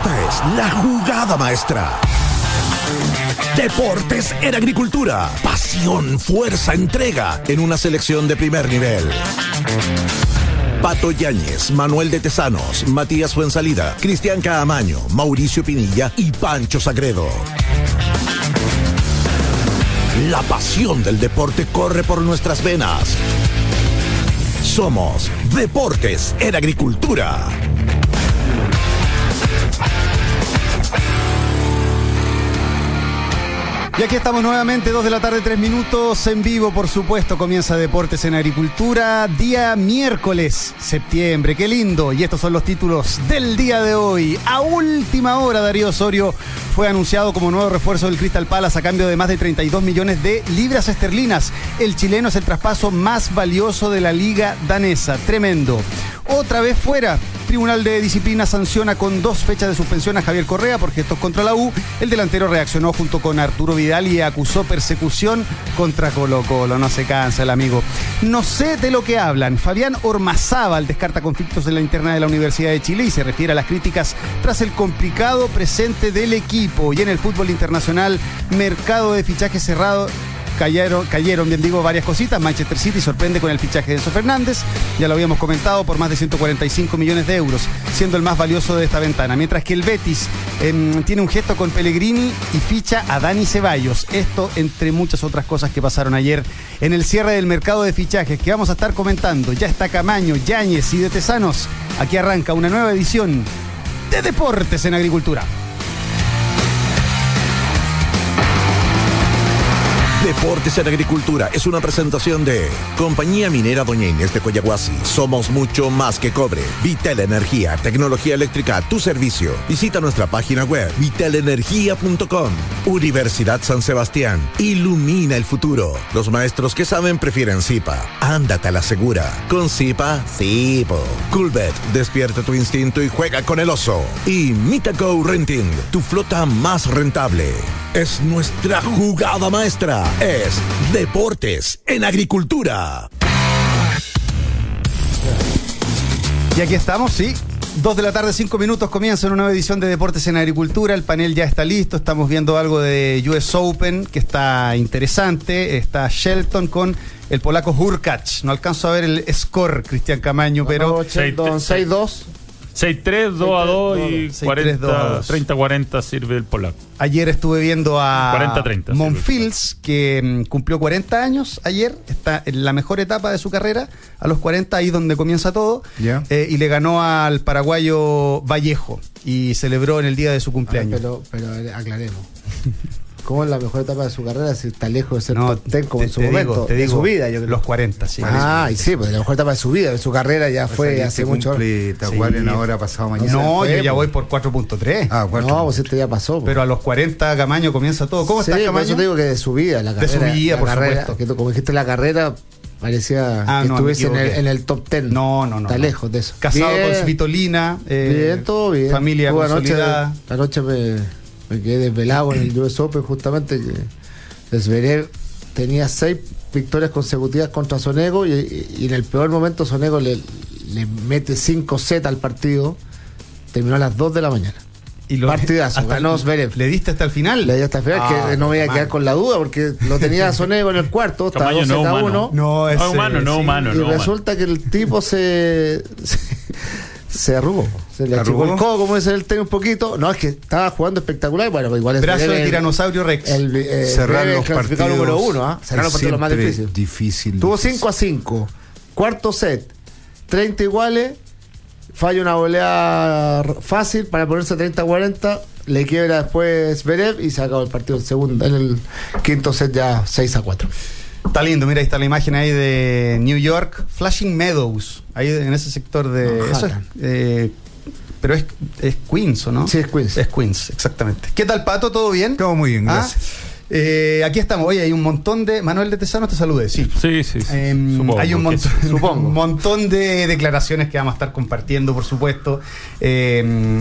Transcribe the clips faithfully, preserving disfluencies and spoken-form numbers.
Esta es la jugada maestra. Deportes en Agricultura. Pasión, fuerza, entrega en una selección de primer nivel. Pato Yáñez, Manuel de Tesanos, Matías Fuensalida, Cristian Caamaño, Mauricio Pinilla y Pancho Sagredo. La pasión del deporte corre por nuestras venas. Somos Deportes en Agricultura. Y aquí estamos nuevamente, dos de la tarde, tres minutos, en vivo, por supuesto. Comienza Deportes en Agricultura, día miércoles, septiembre, qué lindo. Y estos son los títulos del día de hoy. A última hora, Darío Osorio fue anunciado como nuevo refuerzo del Crystal Palace a cambio de más de treinta y dos millones de libras esterlinas. El chileno es el traspaso más valioso de la liga danesa, tremendo. Otra vez fuera. Tribunal de Disciplina sanciona con dos fechas de suspensión a Javier Correa por gestos contra la U. El delantero reaccionó junto con Arturo Vidal y acusó persecución contra Colo-Colo. No se cansa el amigo. No sé de lo que hablan. Fabián Ormazábal descarta conflictos en la interna de la Universidad de Chile y se refiere a las críticas tras el complicado presente del equipo. Y en el fútbol internacional, mercado de fichajes cerrado. Cayeron, cayeron, bien digo, varias cositas. Manchester City sorprende con el fichaje de Enzo Fernández, ya lo habíamos comentado, por más de ciento cuarenta y cinco millones de euros, siendo el más valioso de esta ventana. Mientras que el Betis eh, tiene un gesto con Pellegrini y ficha a Dani Ceballos. Esto entre muchas otras cosas que pasaron ayer en el cierre del mercado de fichajes, que vamos a estar comentando. Ya está Caamaño, Yáñez y de Tesanos. Aquí arranca una nueva edición de Deportes en Agricultura. Deportes en Agricultura es una presentación de Compañía Minera Doña Inés de Coyahuasi. Somos mucho más que cobre. Vitel Energía, tecnología eléctrica a tu servicio. Visita nuestra página web vitel energía punto com. Universidad San Sebastián. Ilumina el futuro. Los maestros que saben prefieren Zipa. Ándate a la segura. Con Zipa, sí, po. Coolbet, despierta tu instinto y juega con el oso. Y Mitago Renting, tu flota más rentable. Es nuestra jugada maestra. Es Deportes en Agricultura. Y aquí estamos, sí. Dos de la tarde, cinco minutos, comienza una nueva edición de Deportes en Agricultura. El panel ya está listo. Estamos viendo algo de U S Open que está interesante. Está Shelton con el polaco Hurkacz. No alcanzo a ver el score, Cristian Caamaño, pero seis dos. seis tres, dos a dos y treinta cuarenta sirve el polaco. Ayer estuve viendo a cuarenta treinta Monfils, que um, cumplió cuarenta años ayer, está en la mejor etapa de su carrera, a los cuarenta, ahí donde comienza todo, yeah. eh, y le ganó al paraguayo Vallejo, y celebró en el día de su cumpleaños. Ah, pero, pero aclaremos. ¿Cómo es la mejor etapa de su carrera si está lejos de ser no, top ten como te, en su momento? Digo, te de digo, su vida, yo creo. Los cuarenta, sí. Ah, y sí, pues la mejor etapa de su vida, de su carrera ya fue o sea, hace mucho. Cumple, ¿te acuerdas? Sí. Ahora pasado mañana. No, fue, yo ya voy por cuatro punto tres. Ah, cuatro. No, pues este ya pasó. Pues. Pero a los cuarenta, Caamaño comienza todo. ¿Cómo sí, estás, Caamaño? Por eso te digo que de su vida, la carrera. De su vida, la por carrera, supuesto. Que tú, como dijiste, la carrera parecía ah, que no, estuviese en el, en el top ten. No, no, no. Está no. lejos de eso. Casado bien, con Svitolina. Eh, bien, todo bien. Familia Tú, consolidada. Anoche, anoche me, me quedé desvelado en el U S Open justamente que Zverev tenía seis victorias consecutivas contra Sonego y, y, y en el peor momento Sonego le, le mete cinco sets al partido. Terminó a las dos de la mañana. Y lo partidazo, ganó Zverev. ¿Le diste hasta el final? Le di hasta el final, ah, que no me iba a quedar con la duda porque lo tenía Sonego en el cuarto, estaba dos a uno. No, es humano, no humano. Y no resulta humano. Que el tipo se... se se arrugó, se le achicó el codo, como dice el tenis un poquito. No, es que estaba jugando espectacular. Bueno, pues igual es brazo de tiranosaurio Rex. El, eh, cerrar los partidos número uno, ¿eh? Cerrar los partidos lo más difícil. difícil Tuvo cinco a cinco. Cuarto set, treinta iguales. Falla una volea fácil para ponerse treinta a cuarenta. Le quiebra después Zverev y se acabó el partido en, segundo, en el quinto set ya seis a cuatro. Está lindo, mira, ahí está la imagen ahí de New York, Flushing Meadows, ahí en ese sector de... Eso es, eh, pero es, es Queens, ¿o no? Sí, es Queens. Es Queens, exactamente. ¿Qué tal, Pato? ¿Todo bien? Todo muy bien, gracias. ¿Ah? Eh, aquí estamos, oye, hay un montón de... Manuel de Tesanos te salude, sí. Sí, sí, sí. Eh, supongo, hay un montón, sí, un montón de declaraciones que vamos a estar compartiendo, por supuesto. Eh...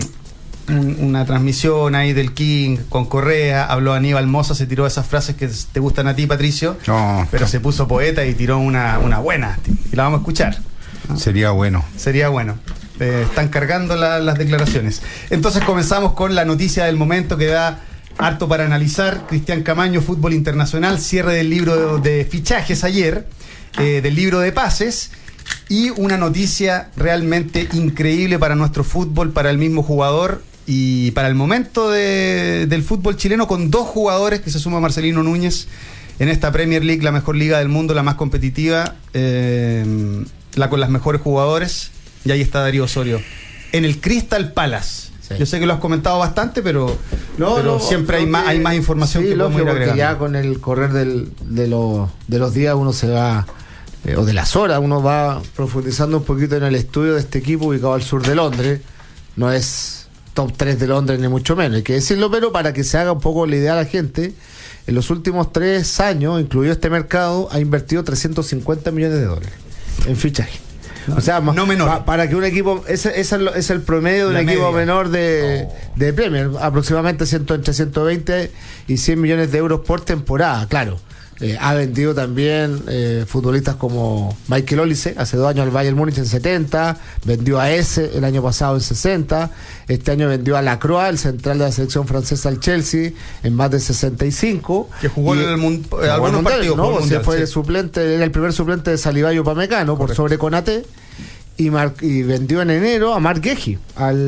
una transmisión ahí del King con Correa, habló Aníbal Mosa, se tiró esas frases que te gustan a ti, Patricio, no, pero no. Se puso poeta y tiró una, una buena, y la vamos a escuchar. Sería bueno. Sería bueno. eh, están cargando la, las declaraciones. Entonces comenzamos con la noticia del momento que da harto para analizar. Cristian Camaño, fútbol internacional, cierre del libro de, de fichajes ayer, eh, del libro de pases, y una noticia realmente increíble para nuestro fútbol, para el mismo jugador y para el momento de, del fútbol chileno, con dos jugadores que se suma Marcelino Núñez en esta Premier League, la mejor liga del mundo, la más competitiva, eh, la con las mejores jugadores, y ahí está Darío Osorio en el Crystal Palace. Sí. Yo sé que lo has comentado bastante, pero, no, pero no, siempre hay más, que, hay más información sí, que podemos ir agregando. Ya con el correr del, de, lo, de los días uno se va, eh, o de las horas, uno va profundizando un poquito en el estudio de este equipo ubicado al sur de Londres. No es top tres de Londres ni mucho menos, hay que decirlo, pero para que se haga un poco la idea a la gente, en los últimos tres años, incluido este mercado, ha invertido trescientos cincuenta millones de dólares en fichaje. O sea, no menor. Pa, para que un equipo, ese, ese es el promedio de la un media. Equipo menor de, oh. de Premier, aproximadamente cien, entre ciento veinte y cien millones de euros por temporada, claro. Eh, ha vendido también eh, futbolistas como Michael Olise, hace dos años al Bayern Múnich en setenta, vendió a ese el año pasado en sesenta, este año vendió a Lacroix, el central de la selección francesa, al Chelsea, en más de sesenta y cinco. Que jugó y, en el mun- eh, algunos mundial, partidos. No, mundial, fue sí. el suplente, era el primer suplente de Salibayo Upamecano por sobre Konaté. Y, Mar- y vendió en enero a Marc Guehi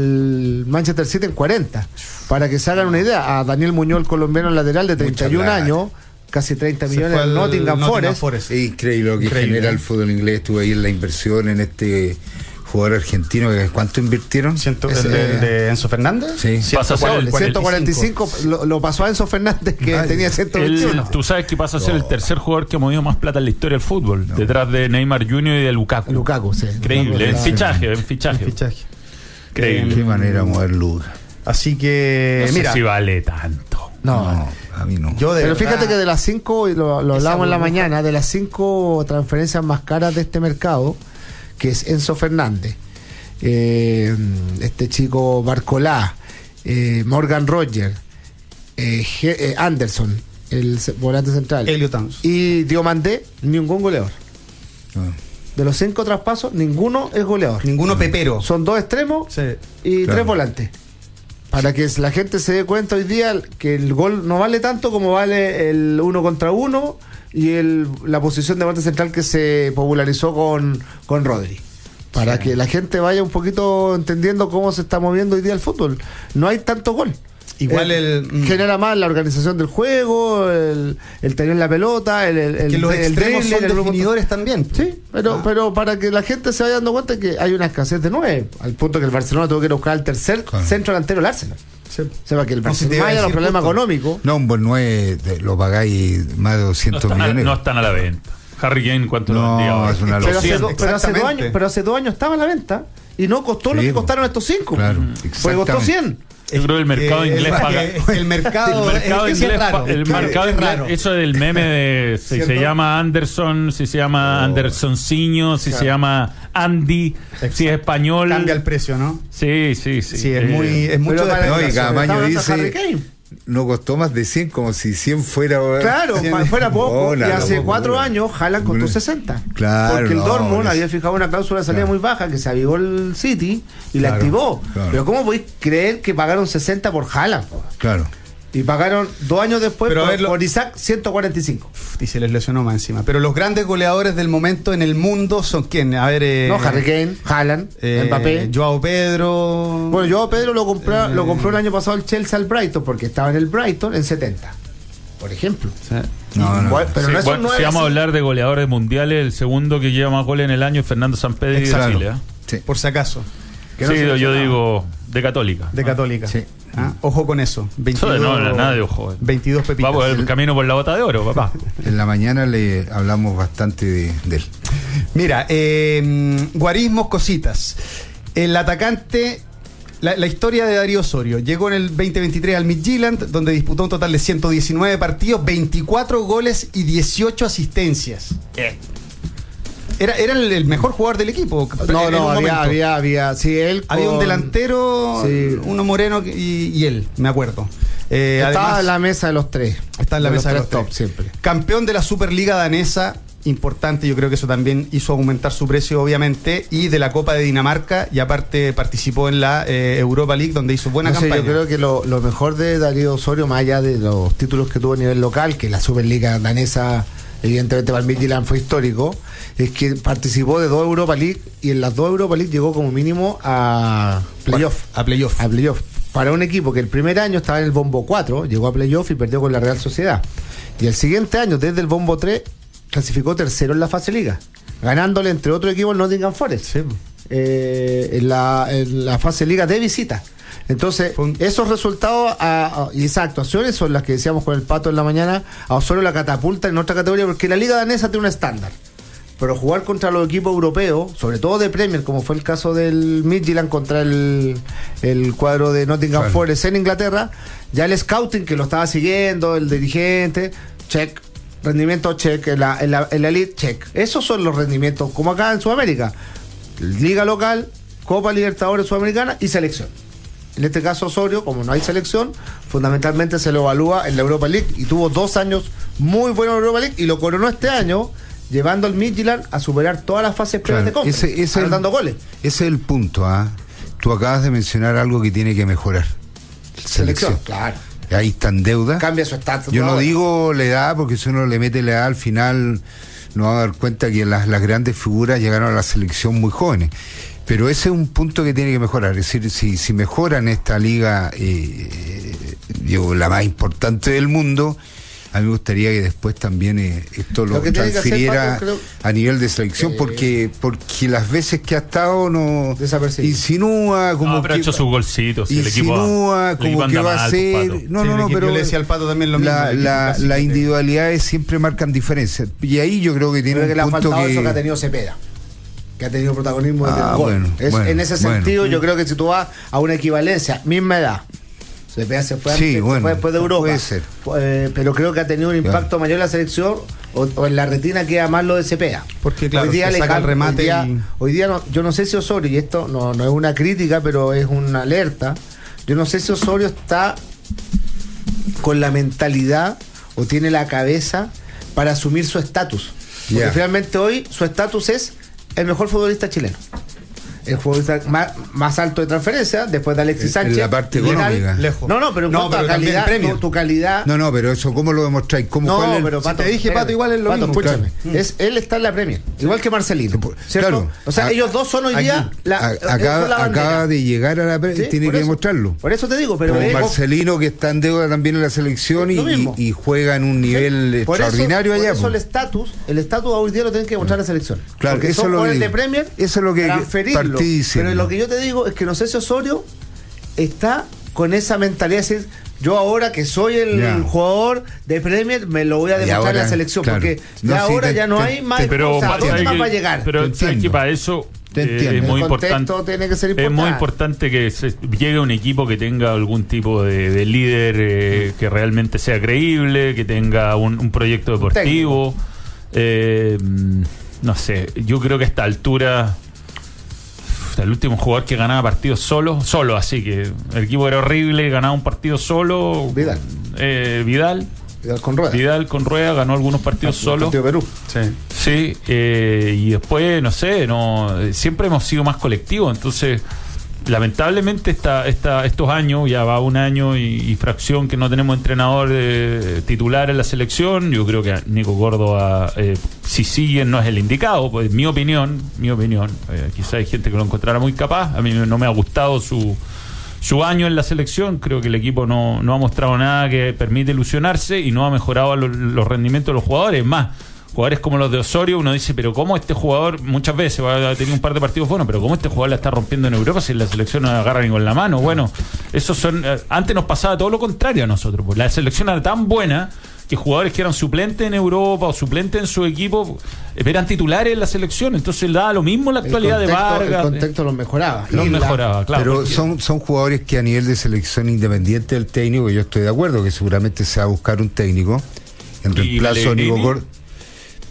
al Manchester City en cuarenta. Para que se hagan una idea, a Daniel Muñoz, el colombiano lateral de treinta y un años, casi treinta millones en Nottingham, Nottingham Forest. Forest. Es increíble lo que increíble. genera el fútbol inglés. Estuve ahí en la inversión en este jugador argentino. ¿Cuánto invirtieron? Ciento, el, de, el de Enzo Fernández. Sí. Pasa a ser el ciento cuarenta y cinco. Lo, lo pasó a Enzo Fernández, que Ay, tenía ciento veintiuno. El, tú sabes que pasa a ser oh. el tercer jugador que ha movido más plata en la historia del fútbol, no. detrás de Neymar junior y de Lukaku. Lukaku, sí. Increíble. En fichaje, en fichaje. En fichaje. Increíble. Qué manera de mover Luka. Así que, no mira. sé si vale tanto. No, no, a mí no. Yo de Pero verdad, fíjate que de las cinco, y lo, lo hablábamos en la mañana, de las cinco transferencias más caras de este mercado, que es Enzo Fernández, eh, este chico Barcolá, eh, Morgan Roger, eh, G, eh, Anderson, el volante central, Elliot Towns, y Diomandé, ningún goleador. No. De los cinco traspasos, ninguno es goleador. Ninguno no. pepero. Son dos extremos sí. y claro. tres volantes. Para que la gente se dé cuenta hoy día que el gol no vale tanto como vale el uno contra uno y el, la posición de volante central que se popularizó con, con Rodri. Para sí. que la gente vaya un poquito entendiendo cómo se está moviendo hoy día el fútbol. No hay tanto gol. Igual el, el genera más la organización del juego, el, el tener la pelota, el, el que los el, extremos el son el definidores también. Sí, pero ah. pero para que la gente se vaya dando cuenta que hay una escasez de nueve, al punto que el Barcelona tuvo que ir a buscar al tercer claro. centro delantero del Arsenal. Sí. O sea, que el Barcelona no, si haya los problemas económicos. No, un buen nueve lo pagáis más de doscientos no están, millones. No están a la venta. Harry Kane, ¿cuánto no, lo vendía? Es una pero, hace do, pero, hace dos años, pero hace dos años estaba a la venta y no costó sí, lo que costaron estos cinco. Claro, porque costó cien. Yo creo que el mercado eh, inglés paga. El mercado, el mercado el inglés, raro, el el mercado es inglés, raro. eso del meme de si se llama Anderson, si se llama oh. Andersoncinho, si claro. se llama Andy, Exacto. si es español. Cambia el precio, ¿no? Sí, sí, sí. Sí, es eh, muy, es mucho de no, y Camaño dice no costó más de cien, como si cien fuera. Claro, cien fuera poco. Hola, y hace no, cuatro no, años Haaland costó bueno, sesenta. Claro. Porque el no, Dortmund no, había fijado una cláusula de salida claro. muy baja que se avivó el City y claro, la activó. Claro. Pero ¿cómo podéis creer que pagaron sesenta por Haaland? Claro. Y pagaron dos años después pero por, verlo, por Isaac ciento cuarenta y cinco. Y se les lesionó más encima. Pero los grandes goleadores del momento en el mundo son quién? A ver, eh, no, Harry Kane, Haaland, eh, Mbappé, Joao Pedro. Bueno, Joao Pedro lo compró, eh, lo compró el año pasado el Chelsea al Brighton porque estaba en el Brighton en setenta. Por ejemplo. Sí. No, no. Pero sí, no bueno, si vamos a hablar de goleadores mundiales, el segundo que lleva más goles en el año es Fernando Sampedri de Chile. ¿eh? Sí. Por si acaso. Sí, no yo digo de Católica. De Católica. Sí. Ah, ojo con eso. veintidós, no, no, nada de ojo. veintidós pepitas. Vamos el camino por la bota de oro, papá. En la mañana le hablamos bastante de, de él. Mira, eh, guarismos, cositas. El atacante, la, la historia de Darío Osorio. Llegó en el veinte veintitrés al Midtjylland, donde disputó un total de ciento diecinueve partidos, veinticuatro goles y dieciocho asistencias. Eh. Era, era el, el mejor jugador del equipo. No, no, había, había, había, sí, él con... había un delantero, sí. uno moreno y, y él, me acuerdo. Eh, estaba además, en la mesa de los tres. Está en la de mesa los de los tres tres. Top siempre. Campeón de la Superliga danesa importante, yo creo que eso también hizo aumentar su precio, obviamente, y de la Copa de Dinamarca, y aparte participó en la eh, Europa League, donde hizo buena no sé, campaña. yo creo que lo, lo mejor de Darío Osorio, más allá de los títulos que tuvo a nivel local, que la Superliga danesa, evidentemente para el Midtjylland fue histórico, es que participó de dos Europa League, y en las dos Europa League llegó como mínimo a playoff. A playoff. A playoff. Para un equipo que el primer año estaba en el bombo cuatro, llegó a playoff y perdió con la Real Sociedad. Y el siguiente año, desde el bombo tres, clasificó tercero en la fase liga, ganándole entre otro equipo el Nottingham Forest, sí. eh, en, la, en la fase liga de visita. Entonces, un... esos resultados a, a, y esas actuaciones son las que decíamos con el Pato en la mañana, a Osorio la catapulta en otra categoría, porque la liga danesa tiene un estándar. Pero jugar contra los equipos europeos, sobre todo de Premier, como fue el caso del Midtjylland contra el, el cuadro de Nottingham claro. Forest en Inglaterra, ya el scouting que lo estaba siguiendo, el dirigente, check, rendimiento check, en la, en la, en la elite check. Esos son los rendimientos, como acá en Sudamérica, liga local, Copa Libertadores Sudamericana y selección. En este caso Osorio, como no hay selección, fundamentalmente se lo evalúa en la Europa League, y tuvo dos años muy buenos en la Europa League, y lo coronó este año llevando al Midtjylland a superar todas las fases previas claro, de compra, ese, ese anotando goles. Ese es el punto, ¿ah? ¿eh? Tú acabas de mencionar algo que tiene que mejorar. Selección, selección. Claro. Ahí está en deuda. Cambia su estatus. Yo no ahora. digo la edad, porque si uno le mete la edad al final no va a dar cuenta que las, las grandes figuras llegaron a la selección muy jóvenes. Pero ese es un punto que tiene que mejorar. Es decir, si, si mejoran esta liga, eh, digo, la más importante del mundo, a mí me gustaría que después también eh, esto lo, lo transfiriera hacer, Paco, a nivel de selección, eh, porque porque las veces que ha estado no insinúa como no, pero que ha hecho sus golcitos, insinúa el equipo, como que va a ser no sí, no no equipo, pero yo le decía al Pato también lo mismo, la, la, las individualidades siempre marcan diferencias, y ahí yo creo que tiene creo un que punto le ha faltado que eso que ha tenido Cepeda, que ha tenido protagonismo desde ah, el gol. Bueno, es, bueno, en ese bueno. sentido yo creo que si tú vas a una equivalencia, misma edad, Cepeda se fue, sí, antes, bueno, se fue después de Europa, puede ser. Eh, pero creo que ha tenido un impacto claro. mayor en la selección, o, o en la retina queda más lo de Cepeda, porque claro, hoy día le saca el remate hoy día, y... hoy día no, yo no sé si Osorio, y esto no, no es una crítica pero es una alerta, yo no sé si Osorio está con la mentalidad o tiene la cabeza para asumir su estatus, porque yeah. finalmente hoy su estatus es el mejor futbolista chileno, el futbolista más, más alto de transferencia después de Alexis Sánchez. En la parte económica. Lejos. No, no, pero en no, cuanto a calidad, tu, tu calidad. No, no, pero eso, ¿cómo lo demostráis? ¿Cómo no, cuál es? pero Pato, si te dije, Pato, igual es lo Pato, mismo. Escúchame. Claro. Es, él está en la Premier, igual que Marcelino. ¿Cierto? Claro. O sea, a, ellos dos son hoy aquí, día. La, a, acaba, la acaba de llegar a la Premier, ¿sí? Tiene Por que eso, demostrarlo. Por eso te digo, pero. Como es, Marcelino, que está en deuda también en la selección y, y, y juega en un nivel ¿sí? extraordinario por allá. Por eso el estatus, el estatus hoy día lo tienen que demostrar la selección. Claro, porque eso son lo jugadores de Premier, eso es lo que transferirlo. Pero lo que yo te digo es que no sé si Osorio está con esa mentalidad de decir, yo ahora que soy el yeah. jugador de Premier me lo voy a demostrar ahora, en la selección, claro. porque no, ya sí, ahora te, ya no te, hay más, pero, o sea, ¿dónde más va a llegar? Pero es que para eso eh, es muy importante, tiene que ser importante, es muy importante que se, llegue un equipo que tenga algún tipo de, de líder eh, que realmente sea creíble, que tenga un, un proyecto deportivo, eh, no sé, yo creo que a esta altura el último jugador que ganaba partidos solo, solo, así que el equipo era horrible, ganaba un partido solo. Vidal. Eh, Vidal. Vidal con Rueda. Vidal con Rueda ganó algunos partidos solo. Partido de Perú. Sí. Sí, eh, y después, no sé, no siempre hemos sido más colectivos, entonces lamentablemente esta, esta, estos años, ya va un año y, y fracción que no tenemos entrenador eh, titular en la selección. Yo creo que Nico Córdoba, eh, si sigue, no es el indicado, pues mi opinión, mi opinión, eh, quizá hay gente que lo encontrara muy capaz, a mí no me ha gustado su su año en la selección, creo que el equipo no, no ha mostrado nada que permite ilusionarse y no ha mejorado los, los rendimientos de los jugadores, más jugadores como los de Osorio, uno dice, pero ¿cómo este jugador, muchas veces va a tener un par de partidos buenos, pero cómo este jugador la está rompiendo en Europa si la selección no agarra ni con la mano? Bueno, esos son, eh, antes nos pasaba todo lo contrario a nosotros, pues la selección era tan buena que jugadores que eran suplentes en Europa o suplentes en su equipo eran titulares en la selección, entonces daba lo mismo la actualidad contexto, de Vargas. El contexto los mejoraba. Los la, mejoraba, claro. Pero porque... son, son jugadores que a nivel de selección independiente del técnico, yo estoy de acuerdo que seguramente se va a buscar un técnico en reemplazo de Nico Córdoba.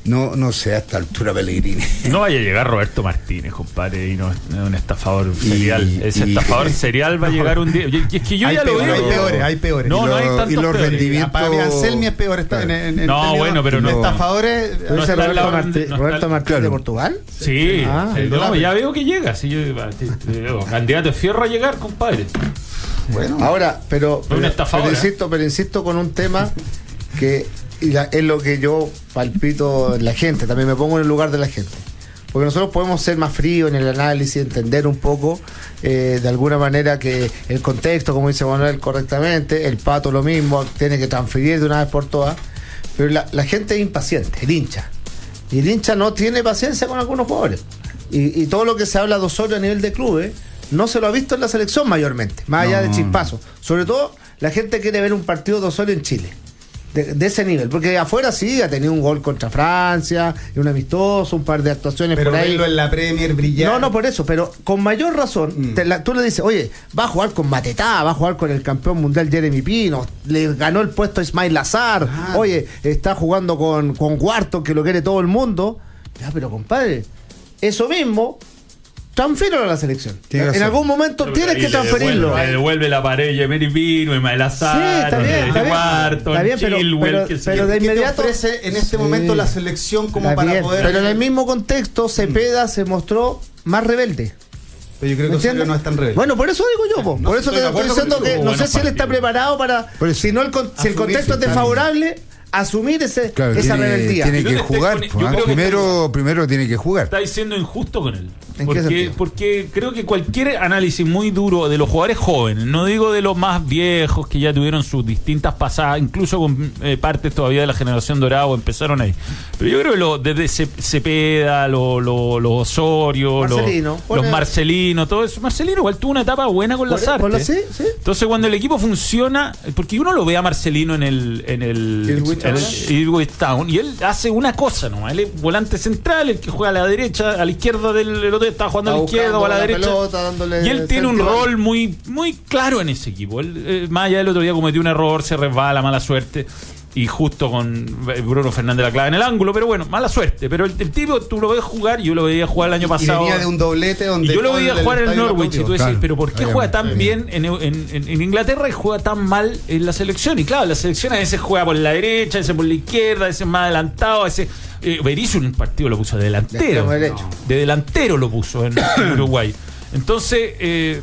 No, no sé, a esta altura Pellegrini. No vaya a llegar Roberto Martínez, compadre, y no es un estafador Y- serial. Ese y- estafador serial va a llegar un día. Y es que yo hay ya lo peores, veo. hay peores, hay peores. No, Y no hay lo- tantos y los peores. rendimientos- Para mí, Anselmi es peor. Está en, en- en No, términos bueno, pero de no- estafadores. No ¿Ese está al Roberto, lado- Martí- no está- Roberto Martínez de claro. Portugal? Sí, Ah, sí, el no, Dolapes. ya veo que llega. Sí, yo, te- te- candidato de fierro a llegar, compadre. Bueno, Ahora, pero, un pero, estafador, pero ¿eh? insisto, pero insisto con un tema que y la- es lo que yo palpito en la gente, también me pongo en el lugar de la gente. Porque nosotros podemos ser más fríos en el análisis, entender un poco eh, de alguna manera que el contexto, como dice Manuel correctamente, el Pato lo mismo, tiene que transferir de una vez por todas, pero la, la gente es impaciente, el hincha. Y el hincha no tiene paciencia con algunos jugadores. Y, y todo lo que se habla de Osorio a nivel de clubes, no se lo ha visto en la selección mayormente, más allá No. de chispazos. Sobre todo, la gente quiere ver un partido de Osorio en Chile. De, de ese nivel, porque afuera sí ha tenido un gol contra Francia, y un amistoso, un par de actuaciones pero por ahí. verlo en la Premier brillar. No, no por eso, pero con mayor razón, Mm. te la- tú le dices, oye, va a jugar con Matetá, va a jugar con el campeón mundial Jeremy Pino, le ganó el puesto a Ismail Lazar, Ah. oye, está jugando con, con Guarto, que lo quiere todo el mundo. Ya, pero compadre, eso mismo, transfírelo a la selección. Tiene En razón. algún momento Pero tienes ahí que le transferirlo. devuelve- Le devuelve la pared Yemery Pino, Ismael Sí, Azar, está bien, está bien. Cuarto, Está bien, pero- Chilwell, pero- que se- pero de ¿Qué te inmediato- ofrece en este Sí. momento la selección como Está para bien, poder? pero en el mismo contexto, Cepeda se mostró más rebelde. Pero yo creo que ¿Me Osorio entiendes? no es tan rebelde. Bueno, por eso digo yo, po. No, por sí, eso estoy te de estoy acuerdo diciendo contigo. que no Buenos sé si él está partidos. preparado para, Por eso- si no el, con- si el Asumir contexto es su desfavorable, asumir ese, Claro, esa tiene, rebeldía. tiene Y no que te estés jugar. poni- pues, yo ¿ah? creo que primero, primero tiene que jugar. Está siendo injusto con él. ¿En qué Porque, sentido? porque creo que cualquier análisis muy duro de los jugadores jóvenes, no digo de los más viejos que ya tuvieron sus distintas pasadas, incluso con eh, partes todavía de la generación dorada o empezaron ahí. Pero yo creo que lo, desde Ce- Cepeda, los lo, lo Osorio, lo- Marcelino, los pone- Marcelino, todo eso. Marcelino igual tuvo una etapa buena con Por- las por lo- artes. sí, sí. Entonces cuando el equipo funciona, porque uno lo ve a Marcelino en el en el, Ipswich en el Town. Ipswich Town, y él hace una cosa nomás, él es volante central, el que juega a la derecha, a la izquierda del el otro está jugando a la Está izquierda o a la, buscando la derecha. pelota, dándole Y él tiene un centro. rol muy muy claro en ese equipo. Él, eh, más allá del otro día cometió un error, se resbala, mala suerte. Y justo con Bruno Fernández la clava en el ángulo, pero bueno, mala suerte. Pero el, el tipo, tú lo ves jugar, yo lo veía jugar el año Y pasado. venía de un doblete donde Y yo lo todo veía el jugar en el estadio Norwich y tú decís, Claro. pero ¿por qué Ahí juega va, tan ahí bien en, en- en- en Inglaterra y juega tan mal en la selección? Y claro, la selección a veces juega por la derecha, a veces por la izquierda, a veces más adelantado, a veces... Eh, Berizzo en un partido lo puso de De delantero. extremo derecho. De delantero lo puso en, en Uruguay. Entonces, eh,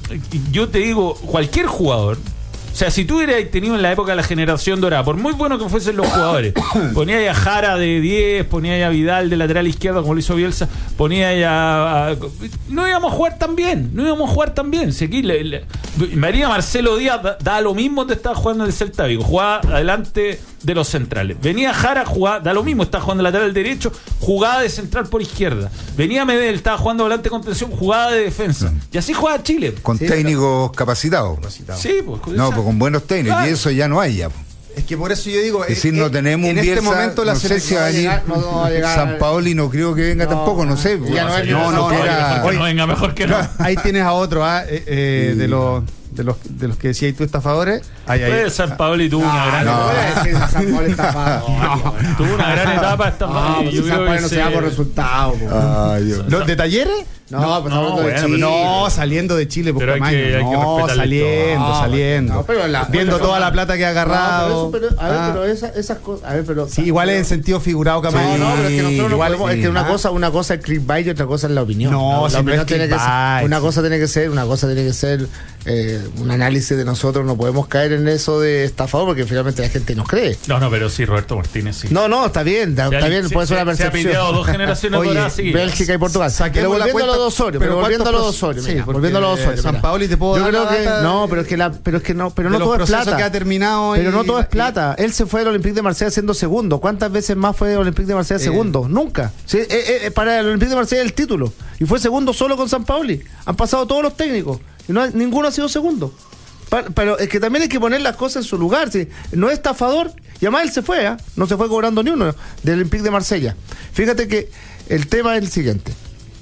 yo te digo, cualquier jugador... O sea, si tú hubieras tenido en la época de la generación dorada, por muy bueno que fuesen los jugadores, ponía ahí a Jara de diez, ponía ahí a Vidal de lateral izquierdo, como lo hizo Bielsa, ponía ahí a, a- no íbamos a jugar tan bien, no íbamos a jugar tan bien. Si aquí le- le- María Marcelo Díaz da, da lo mismo que estaba jugando en el Celta Vigo, jugaba adelante de los centrales. Venía Jara, jugaba, da lo mismo, estaba jugando lateral derecho, jugada de central por izquierda. Venía Medel, estaba jugando volante de contención, jugada de defensa. Y así juega Chile. Con Sí, técnicos capacitados. Sí, pues. No, pues con buenos técnicos. Claro. Y eso ya no hay ya. Es que por eso yo digo. Es decir, no eh, tenemos en un este Bielsa, momento la no sé si va a venir llegar, no, no va a llegar. San Paoli, no creo que venga No, tampoco, no sé. ya no es- no, no, que no, era- mejor que no venga, mejor que no. Ahí tienes a otro, ¿ah? Eh, eh, de los de los de los que decías tú estafadores. Ahí, ahí. Pues San Paoli tuvo una gran no. etapa. San Paolo está fácil. Tuvo una gran etapa esta No, pues yo si creo San Paolo que no se se- da por resultado. po. Ay, Dios. ¿Los de Talleres? No, pues no, hablando de bueno, Chile. No, saliendo de Chile, Pero hay Bucamaño. que- hay que No, respetarle saliendo, todo. saliendo. No, pero la- Viendo pero- toda la plata que ha agarrado. No, pero eso, pero, a ver, Ah. pero esa- esas cosas. A ver, pero. Sí, igual es en sentido figurado, No, Camaño. no, pero es que nosotros no Igual, podemos, es sí. que una Ah. cosa, una cosa es clickbait y otra cosa es la opinión. No, si la no opinión es tiene que ser, clickbait, una sí. cosa tiene que ser, una cosa tiene que ser eh, un análisis de nosotros, no podemos caer en eso de estafador porque finalmente la gente nos cree. No, no, pero sí, Roberto Martínez sí. No, no, está bien, está, Se ha- está bien, se- puede ser se- una Se ha percepción. pillado dos generaciones Oye, doradas seguidas. Bélgica y Portugal. Pero Saquemos la volviendo a cuenta, los Osorio, pero pero volviendo a ¿cuántos los Osorio, proce- mira, sí, porque, volviendo a los Osorio. San mira. Paoli te puedo Yo dar creo la que data no, de- pero es que la, pero es que no, pero de no los todo es procesos plata. que ha terminado Pero y- no todo es y- plata. Él se fue al Olympique de Marsella siendo segundo. ¿Cuántas veces más fue al Olympique de Marsella Eh. segundo? Nunca. Sí, eh, eh, para el Olympique de Marsella el título. Y fue segundo solo con San Paoli. Han pasado todos los técnicos. Y no, ninguno ha sido segundo. Pa- Pero es que también hay que poner las cosas en su lugar. ¿Sí? No es estafador. Y además él se fue, ¿ah? No se fue cobrando ni uno del Olympique de Marsella. Fíjate que el tema es el siguiente.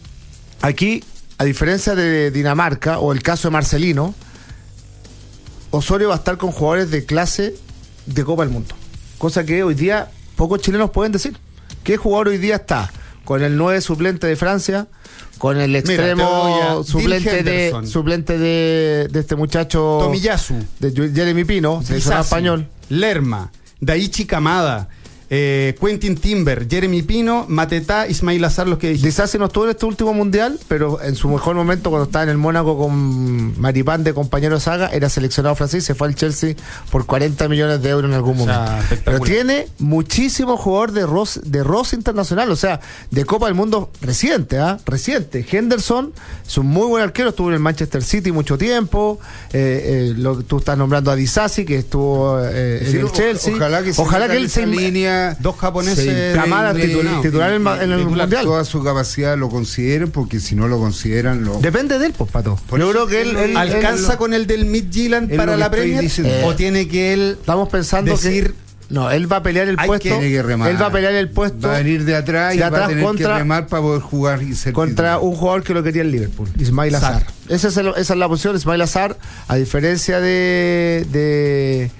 Aquí, a diferencia de Dinamarca o el caso de Marcelino, Osorio va a estar con jugadores de clase de Copa del Mundo. Cosa que hoy día pocos chilenos pueden decir. ¿Qué jugador hoy día está? Con el nueve suplente de Francia, con el extremo suplente de suplente de, de este muchacho Tomiyasu, de Jeremy Pino, seleccionado español, Lerma, Daichi Kamada, eh, Quentin Timber, Jeremy Pino, Matetá, Ismail Azar, los que dijiste. Disasi no estuvo en este último mundial, pero en su mejor momento cuando estaba en el Mónaco con Maripán de compañero de saga, era seleccionado francés, se fue al Chelsea por cuarenta millones de euros en algún momento. O sea, pero tiene muchísimo jugador de Ross, de Ross internacional, o sea, de Copa del Mundo reciente, ¿ah? ¿eh? Reciente. Henderson es un muy buen arquero, estuvo en el Manchester City mucho tiempo. Eh, eh, lo, tú estás nombrando a Disasi, que estuvo eh, en el Chelsea. Ojalá que, ojalá que él se línea. Dos japoneses Kamada titular, titular en, en el titular, mundial. Toda su capacidad lo consideren, porque si no lo consideran, lo... depende de él, pues, Pato. Por yo creo que él, él alcanza él, con el del Midtjylland para la Premier, eh, o tiene que él. Estamos pensando decir, que no, él va a pelear el puesto. Tiene que remar. Él va a pelear el puesto. Va a venir de atrás y atrás va a tener contra, que remar para poder jugar y ser contra titular. Un jugador que lo quería el Liverpool, Ismail Azar. Esa es, el, esa es la posición. Ismail Azar, a diferencia de, de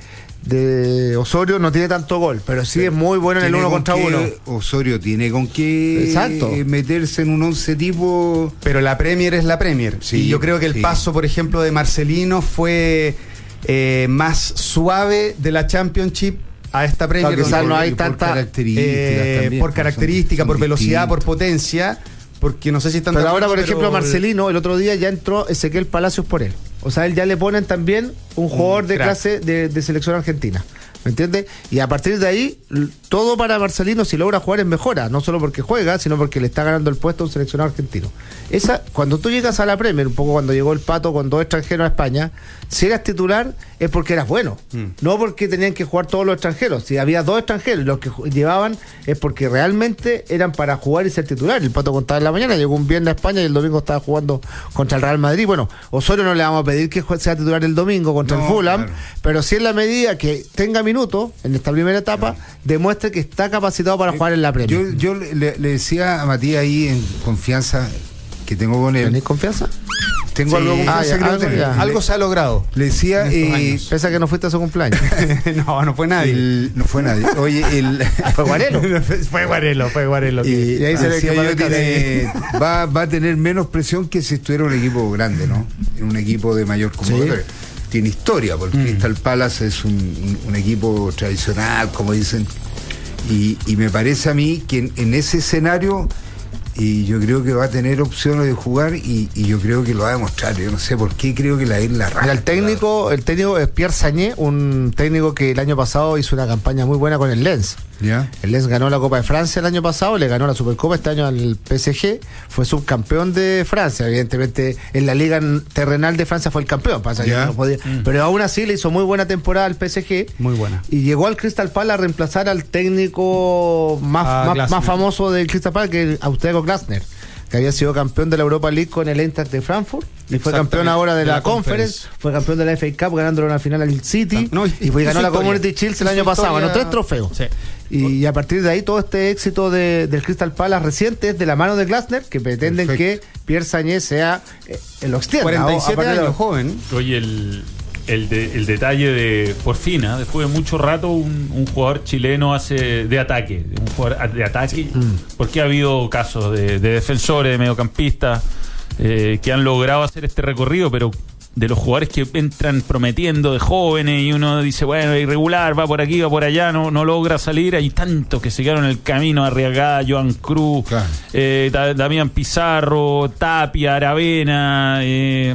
de Osorio, no tiene tanto gol, pero sí es muy bueno en el uno contra uno. Osorio tiene con qué Exacto. meterse en un once tipo. Pero la Premier es la Premier. Sí, y yo creo que el sí. paso, por ejemplo, de Marcelino fue eh, más suave de la Championship a esta Premier. Claro, quizás no hay tanta por características, eh, también, por, característica, son, por son velocidad, distintos. por potencia. Porque no sé si están. Pero ahora, por pero ejemplo, Marcelino, el otro día ya entró Ezequiel Palacios por él. O sea, él ya le ponen también un jugador de clase de, de selección argentina. ¿Me entiendes? Y a partir de ahí, todo para Marcelino, si logra jugar, es mejora. No solo porque juega, sino porque le está ganando el puesto a un seleccionado argentino. Esa, cuando tú llegas a la Premier, un poco cuando llegó el Pato con dos extranjeros a España, si eras titular es porque eras bueno. Mm. No porque tenían que jugar todos los extranjeros. Si había dos extranjeros, los que llevaban es porque realmente eran para jugar y ser titular. El Pato contaba en la mañana, llegó un viernes a España y el domingo estaba jugando contra el Real Madrid. Bueno, Osorio no le vamos a pedir que sea titular el domingo contra no, el Fulham, claro. Pero si en la medida que tenga minutos en esta primera etapa, claro. demuestre que está capacitado para jugar en la Premier. Yo, yo le, le decía a Matías ahí en confianza que tengo con él. ¿Tenés confianza? Tengo sí. algo de confianza. Ah, ya, algo, ya. algo se ha logrado. Le decía, eh, pese a que no fuiste a su cumpleaños. no, no fue nadie. El, no fue nadie. Oye, el fue Guarelo. fue Guarelo, fue Guarelo. Y, y ahí se le yo tiene, va, va a tener menos presión que si estuviera un equipo grande, ¿no? En un equipo de mayor convocatoria. Sí. Tiene historia, porque mm. Crystal Palace es un, un, un equipo tradicional, como dicen, y, y me parece a mí que en, en ese escenario, y yo creo que va a tener opciones de jugar, y, y yo creo que lo va a demostrar. Yo no sé por qué creo que la isla Mira, el técnico, el técnico es Pierre Sagné, un técnico que el año pasado hizo una campaña muy buena con el Lens. ¿Ya? El Lens ganó la Copa de Francia el año pasado, le ganó la Supercopa este año al P S G, fue subcampeón de Francia. Evidentemente en la liga terrenal de Francia fue el campeón, pasa que no podía, mm. pero aún así le hizo muy buena temporada al P S G, muy buena, y llegó al Crystal Palace a reemplazar al técnico más, ah, más, más famoso del Crystal Palace, que es Austriaco Glasner, que había sido campeón de la Europa League con el Eintracht de Frankfurt, y fue campeón ahora de, de la, la Conference, Conference, fue campeón de la F A Cup ganándole una final al City, no, y, y, fue, y ganó la historia. Community Shield el año pasado, ganó tres trofeos. Sí. Y, y a partir de ahí todo este éxito de, del Crystal Palace reciente es de la mano de Glasner, que pretenden Perfecto. que Pierre Sagné sea eh, el extienda. cuarenta y siete años, joven. Oye, el, el, de, el detalle de, por fin, ¿eh? después de mucho rato, un, un jugador chileno hace de ataque, un jugador de ataque, sí. mm. porque ha habido casos de, de defensores, de mediocampistas, eh, que han logrado hacer este recorrido, pero de los jugadores que entran prometiendo de jóvenes y uno dice, bueno, irregular, va por aquí, va por allá, no, no logra salir. Hay tantos que se quedaron en el camino, Arriagada, Joan Cruz, claro. eh, da, Damián Pizarro, Tapia, Aravena, eh,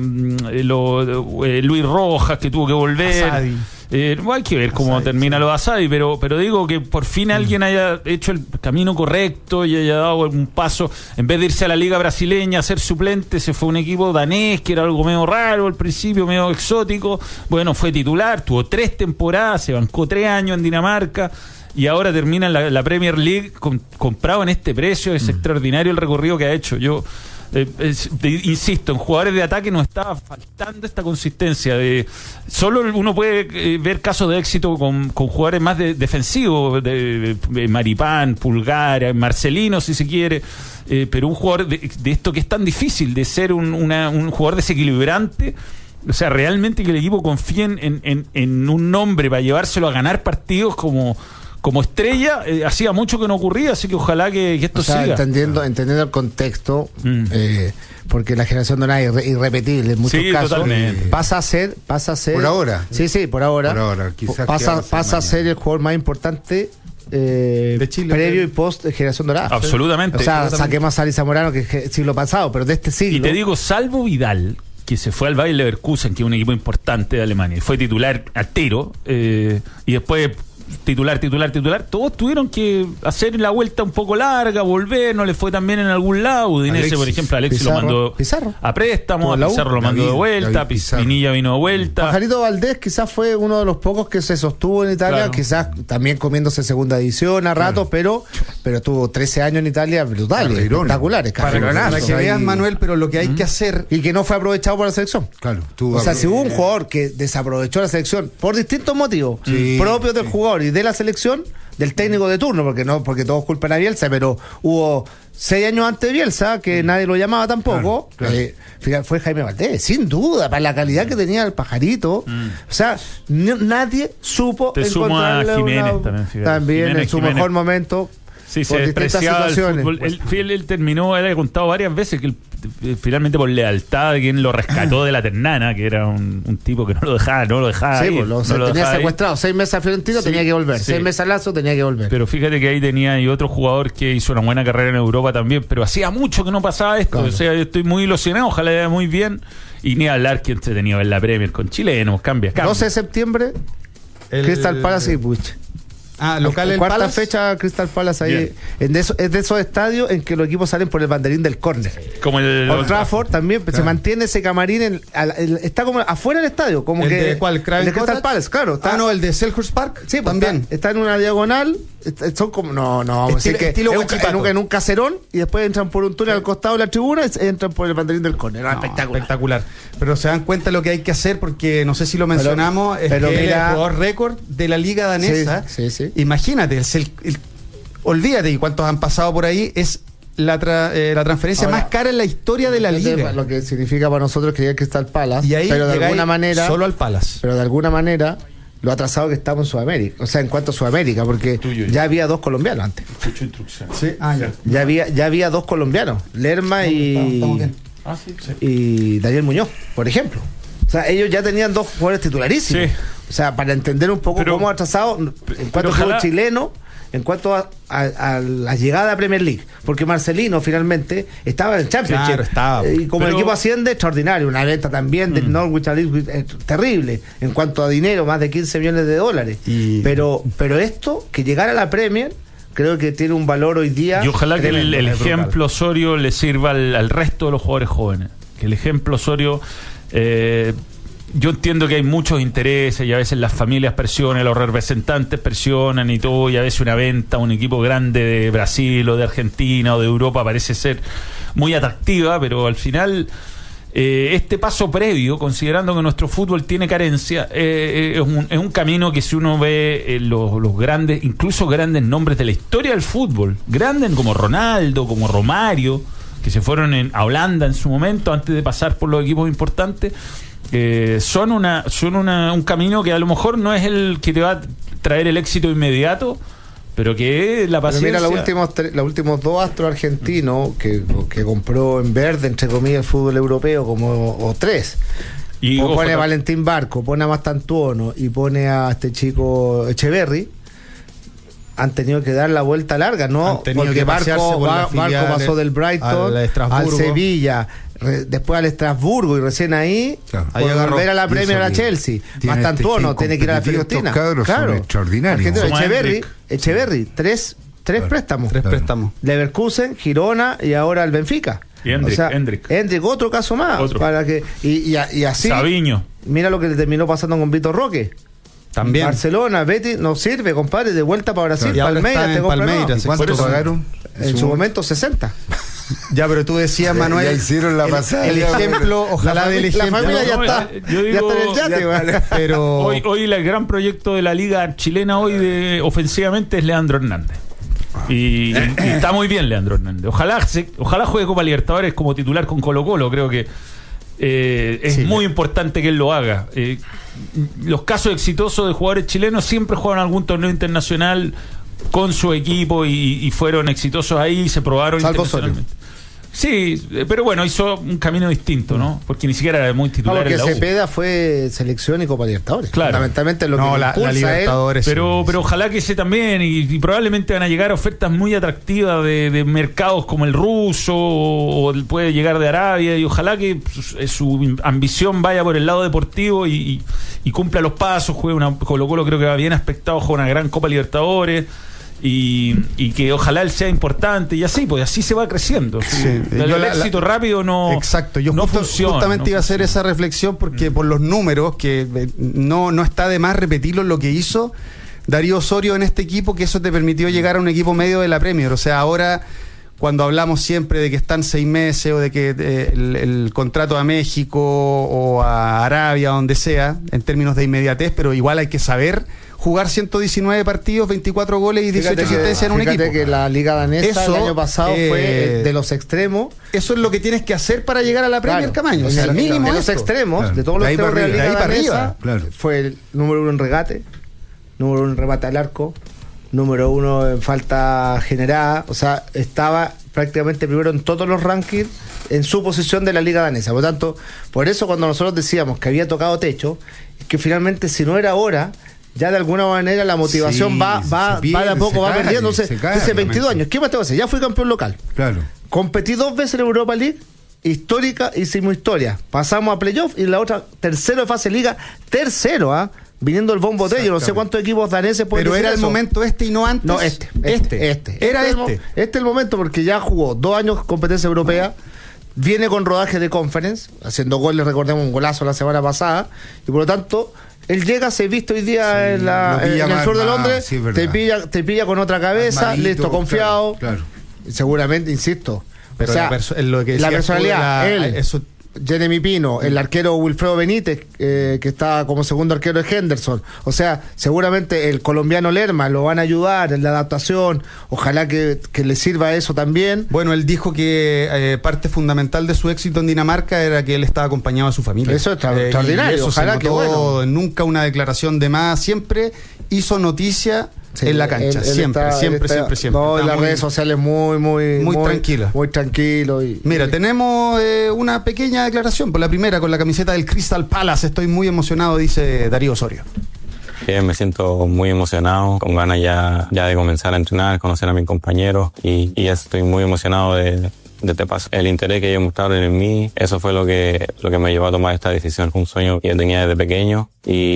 lo, eh, Luis Rojas, que tuvo que volver. Asadi. Eh, hay que ver cómo Asadi, termina sí. lo de Asadi, pero, pero digo que por fin alguien haya hecho el camino correcto y haya dado un paso. En vez de irse a la liga brasileña a ser suplente, se fue a un equipo danés, que era algo medio raro al principio, medio exótico. Bueno, fue titular, tuvo tres temporadas, se bancó tres años en Dinamarca, y ahora termina en la, la Premier League con, comprado en este precio. Es mm. extraordinario el recorrido que ha hecho. Yo Eh, es, de, insisto, en jugadores de ataque nos estaba faltando esta consistencia. De, solo uno puede eh, ver casos de éxito con, con jugadores más de, defensivos, de, de, de Maripán, Pulgar, Marcelino, si se quiere, eh, pero un jugador de, de esto que es tan difícil, de ser un, una, un jugador desequilibrante. O sea, realmente que el equipo confíe en, en, en un nombre para llevárselo a ganar partidos como... como estrella, eh, hacía mucho que no ocurría, así que ojalá que, que esto O sea, siga. entendiendo, entendiendo el contexto, mm. eh, porque la generación dorada es irre- irrepetible en muchos Sí, casos, totalmente. pasa a ser, pasa a ser, Por ahora. sí, sí, por ahora, Por ahora, quizás pasa, quedarse pasa a mañana. ser el jugador más importante eh, De Chile, previo de- y post de generación dorada. Absolutamente. O sea, Absolutamente. saquemos a Sari Zamorano que es el siglo pasado, pero de este siglo. Y te digo, salvo Vidal, que se fue al Bayer Leverkusen, que es un equipo importante de Alemania, y fue titular al tiro, eh, y después titular, titular, titular, todos tuvieron que hacer la vuelta un poco larga, volver, no le fue tan bien en algún lado. Udinese, Alexis, por ejemplo, Alexis Pizarro, lo mandó Pizarro. a préstamo, Por a la U. Pizarro lo mandó David, de vuelta, David Pizarro. Pinilla vino de vuelta. Pajarito Valdés quizás fue uno de los pocos que se sostuvo en Italia, Claro. quizás también comiéndose segunda división a ratos, pero pero tuvo trece años en Italia brutales, Carrerón. espectaculares, Para, carreronazos. para que ahí. veas, Manuel, pero lo que hay que hacer. Y que no fue aprovechado por la selección. Claro, tú O sea, hablas- si hubo un jugador que desaprovechó la selección por distintos motivos Sí, propios del sí. jugador y de la selección, del técnico de turno, porque no porque todos culpan a Bielsa, pero hubo seis años antes de Bielsa, que nadie lo llamaba tampoco, Claro, claro. eh, fíjate, fue Jaime Valdés, sin duda, para la calidad que tenía el Pajarito. O sea, n- nadie supo Te sumo a encontrarle Jiménez una- también, fíjate. también Jiménez, en su Jiménez. mejor momento. Sí, por se distintas despreciaba el situaciones. fútbol. Él, él- él terminó, él ha contado varias veces que él, eh, finalmente por lealtad de quien lo rescató de la Ternana, que era un, un tipo que no lo dejaba, no lo dejaba Sí, ir, pues, lo, no se lo tenía dejaba ir. secuestrado seis meses a Fiorentino, Sí, tenía que volver. sí. Seis meses a Lazo, tenía que volver. Pero fíjate que ahí tenía y otro jugador que hizo una buena carrera en Europa también, pero hacía mucho que no pasaba esto. Claro. O sea, yo estoy muy ilusionado, ojalá le vaya muy bien. Y ni hablar que entretenido ver la Premier con chilenos, cambia, cambia. doce de septiembre, el- Crystal Palace y Puch. Ah, local el Cuarta Palace. fecha Crystal Palace ahí. Bien. En de eso- es de esos estadios en que los equipos salen por el banderín del córner. Como el Old Trafford también pues, se mantiene ese camarín en- al- el- está como afuera del estadio, como ¿El que de cuál? ¿Craven el de Crystal Cottage? Palace, claro, está, Ah, no, el de Selhurst Park. sí, pues, también. está, está en una diagonal, está- son como no, no, vamos a decir Estilo- que estilo es un- Huachipato. en, un, en un caserón y después entran por un túnel al costado de la tribuna y se- entran por el banderín del córner. No, No, espectacular. espectacular. Pero se dan cuenta lo que hay que hacer porque no sé si lo mencionamos, es pero que él es mira- el jugador récord de la liga danesa. Sí, sí, sí. Imagínate, es el- el- olvídate y cuántos han pasado por ahí, es la, tra- eh, la transferencia Ahora, más cara en la historia de la liga. Lo que significa para nosotros que llega el Crystal Palace, Y ahí pero de llegáis alguna manera solo al Palace. pero de alguna manera lo atrasado que estamos en Sudamérica, o sea, en cuanto a Sudamérica, porque Tuyo, ya ya. había dos colombianos antes. Sí, ah, ya. Ya había ya había dos colombianos, Lerma Estamos- estamos y, bien. Ah, sí, sí. y Daniel Muñoz, por ejemplo. O sea, ellos ya tenían dos jugadores titularísimos. Sí. O sea, para entender un poco Pero- cómo ha atrasado en cuanto al ojalá- fútbol chileno, en cuanto a, a- a la llegada a Premier League, porque Marcelino finalmente estaba en el Championship. Claro, estaba. Eh, y como el Pero- equipo asciende, extraordinario. Una venta también del Norwich a Leeds, eh, terrible en cuanto a dinero, más de quince millones de dólares. Y- Pero, pero esto, que llegara a la Premier, creo que tiene un valor hoy día. Y ojalá que el, tremendo. el es brutal. ejemplo Osorio le sirva al, al resto de los jugadores jóvenes. Que el ejemplo Osorio. eh, yo entiendo que hay muchos intereses y a veces las familias presionan, los representantes presionan y todo, y a veces una venta a un equipo grande de Brasil o de Argentina o de Europa parece ser muy atractiva, pero al final. Eh, este paso previo, considerando que nuestro fútbol tiene carencia, eh, eh, es, un, es un camino que si uno ve eh, los, los grandes, incluso grandes nombres de la historia del fútbol, grandes como Ronaldo, como Romario, que se fueron en, a Holanda en su momento antes de pasar por los equipos importantes, eh, son una son una, un camino que a lo mejor no es el que te va a traer el éxito inmediato, pero que la Pero paciencia. mira, los últimos, tre- los últimos dos astros argentinos que, que compró en verde, entre comillas, el fútbol europeo, como o tres. y O ojo, pone a ta- Valentín Barco, pone a Mastantuono y pone a este chico Echeverry. Han tenido que dar la vuelta larga, ¿no? Han tenido Porque que pasearse Barco, por la Ba- filial Barco pasó del Brighton al Estrasburgo. al Sevilla, re- después al Estrasburgo y recién ahí, Claro. por Ahí agarró. volver a la Y Premier a eso que Chelsea. tiene Mastantuono este tiene que ir a la competitivo, estos Fiorentina. cabros son extraordinarios. Argentino, Como Echeverry, Hendrik. Echeverry, tres, tres Claro. préstamos. Tres Claro. préstamos. Leverkusen, Girona y ahora el Benfica. Y Hendrik, o sea, Hendrik. Hendrik, otro caso más. Otro. Para que, y, y, a- y así, Sabiño. mira lo que le terminó pasando con Vitor Roque. También. Barcelona, Betis, no sirve, compadre, de vuelta para Brasil. Y ahora Palmeiras, está te en compra, Palmeiras, no. sí. ¿Cuánto Por eso- pagaron? En su momento sesenta. Ya, pero tú decías, Manuel. Ya hicieron la el, pasada, el ya, ejemplo, ojalá La del fami- la ejemplo. familia ya No, está. eh, yo ya digo- está en el yate, ya- güey. Pero Hoy, hoy el gran proyecto de la liga chilena hoy de ofensivamente es Leandro Hernández. Y, y está muy bien Leandro Hernández. Ojalá se- ojalá juegue Copa Libertadores como titular con Colo Colo. Creo que eh, es Sí, muy importante que él lo haga. Eh, los casos exitosos de jugadores chilenos siempre juegan algún torneo internacional con su equipo y, y fueron exitosos ahí, se probaron Salvo internacionalmente. Sí, pero bueno, hizo un camino distinto, ¿no? Porque ni siquiera era muy titular No, porque en la U. Cepeda fue selección y Copa Libertadores. Claro. Fundamentalmente lo No, que la, impulsa la Libertadores. Pero, sí, pero sí. ojalá que ese también, y, y probablemente van a llegar ofertas muy atractivas de, de mercados como el ruso, o, o puede llegar de Arabia, y ojalá que su, su ambición vaya por el lado deportivo y, y, y cumpla los pasos, juegue una Colo Colo, creo que va bien aspectado, juega una gran Copa Libertadores. Y, y que ojalá él sea importante y así, pues así se va creciendo. ¿sí? Sí. El, Yo el la- éxito la- rápido no, Exacto, yo no justo- funciona. justamente no iba a hacer funciona. esa reflexión porque por los números, que eh, no, no está de más repetirlo lo que hizo Darío Osorio en este equipo, que eso te permitió llegar a un equipo medio de la Premier. O sea, ahora cuando hablamos siempre de que están seis meses o de que eh, el, el contrato a México o a Arabia, donde sea, en términos de inmediatez, pero igual hay que saber jugar ciento diecinueve partidos, veinticuatro goles y dieciocho Fíjate que- asistencias en un fíjate equipo. que la Liga Danesa Eso, el año pasado eh, fue de los extremos. Eso es lo que tienes que hacer para llegar a la Premier, Claro, Camaño. O sea, de el mínimo los esto. extremos, Claro. de todos los De ahí extremos de para la arriba, Liga de ahí para Danesa, arriba, claro. fue el número uno en regate, número uno en remate al arco, número uno en falta generada. O sea, estaba prácticamente primero en todos los rankings en su posición de la Liga Danesa. Por lo tanto, por eso cuando nosotros decíamos que había tocado techo, es que finalmente si no era ahora, ya de alguna manera la motivación Sí, va, se va, pierde, va de a poco, se va cae, perdiendo. Entonces, se cae dice veintidós realmente. años, ¿qué más te va a hacer? Ya fui campeón local. Claro. Competí dos veces en Europa League, histórica, hicimos historia. Pasamos a playoff y la otra, tercero de fase liga, tercero, ¿ah? Viniendo el bombo de ellos, no sé cuántos equipos daneses pueden Pero decir era el eso. momento este y no antes. No, este, este, este. Era este. es el mo- este. Este es el momento porque ya jugó dos años competencia europea, viene con rodaje de conference, haciendo goles, recordemos un golazo la semana pasada, y por lo tanto, él llega, se viste hoy día en, la, lo pilla en el más sur de armado, Londres, sí, es verdad. te, pilla, te pilla con otra cabeza, Armadito, listo, confiado. Claro, claro. Y seguramente, insisto, Pero o sea, la, perso- lo que la decías tú personalidad, de la- él, eso- Jeremy Pino, el arquero Wilfredo Benítez, eh, que está como segundo arquero de Henderson. O sea, seguramente el colombiano Lerma lo van a ayudar en la adaptación. Ojalá que, que le sirva eso también. Bueno, él dijo que eh, parte fundamental de su éxito en Dinamarca era que él estaba acompañado de su familia. Eso es extra- y extraordinario, eso ojalá se que notó bueno. nunca una declaración de más. Siempre hizo noticia Sí, en la cancha. él- él siempre, está- él siempre, está- siempre, siempre. No, en Está las muy- redes sociales muy, muy... muy tranquila. Muy tranquilo. Y, Mira, y- tenemos eh, una pequeña declaración. Por la primera, con la camiseta del Crystal Palace. Estoy muy emocionado, dice Darío Osorio. Bien, me siento muy emocionado, con ganas ya, ya de comenzar a entrenar, conocer a mis compañeros y, y estoy muy emocionado de, de este paso. El interés que ellos mostraron en mí, eso fue lo que, lo que me llevó a tomar esta decisión. Un sueño que yo tenía desde pequeño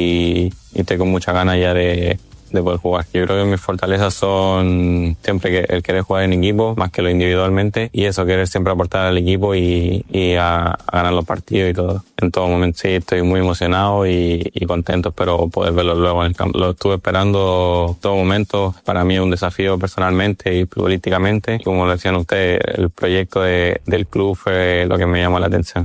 y, y estoy con muchas ganas ya de, de poder jugar. Yo creo que mis fortalezas son siempre que el querer jugar en equipo más que lo individualmente y eso, querer siempre aportar al equipo y, y a, a ganar los partidos y todo. En todo momento sí, estoy muy emocionado y, y contento, espero poder verlo luego en el campo. Lo estuve esperando todo momento. Para mí es un desafío personalmente y futbolísticamente. Como lo decían ustedes, el proyecto de, del club fue lo que me llamó la atención.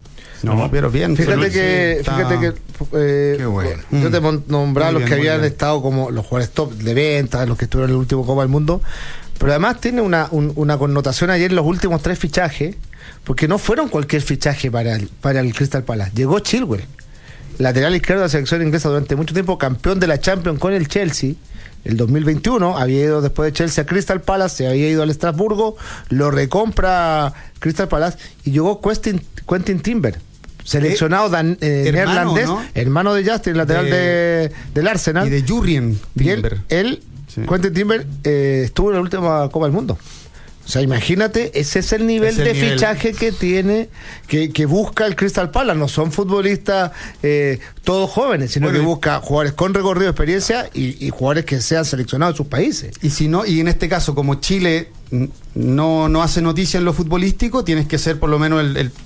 No, pero bien. Fíjate sí, que, está- fíjate que eh, Qué bueno. yo te mon- nombraba Muy los bien, que muy habían bien. estado como los jugadores top de venta, los que estuvieron en el último Copa del Mundo, pero además tiene una, un- una connotación ayer los últimos tres fichajes, porque no fueron cualquier fichaje para el, para el Crystal Palace, llegó Chilwell, lateral izquierdo de la selección inglesa durante mucho tiempo, campeón de la Champions con el Chelsea. El dos mil veintiuno había ido después de Chelsea a Crystal Palace, se había ido al Estrasburgo, lo recompra Crystal Palace y llegó Quentin, Quentin Timber, seleccionado dan, eh, hermano, neerlandés, ¿no? hermano de Justin, lateral De- de, del Arsenal. Y de Jurrien Y él, Timber. él Sí. Quentin Timber, eh, estuvo en la última Copa del Mundo. O sea, imagínate, ese es el nivel Es el de nivel. fichaje que tiene, que, que busca el Crystal Palace. No son futbolistas eh, todos jóvenes, sino Bueno, que y- busca jugadores con recorrido, experiencia y, y jugadores que sean seleccionados de sus países. Y si no, y en este caso, como Chile mm, no, no hace noticia en lo futbolístico, tienes que ser por lo menos el, el-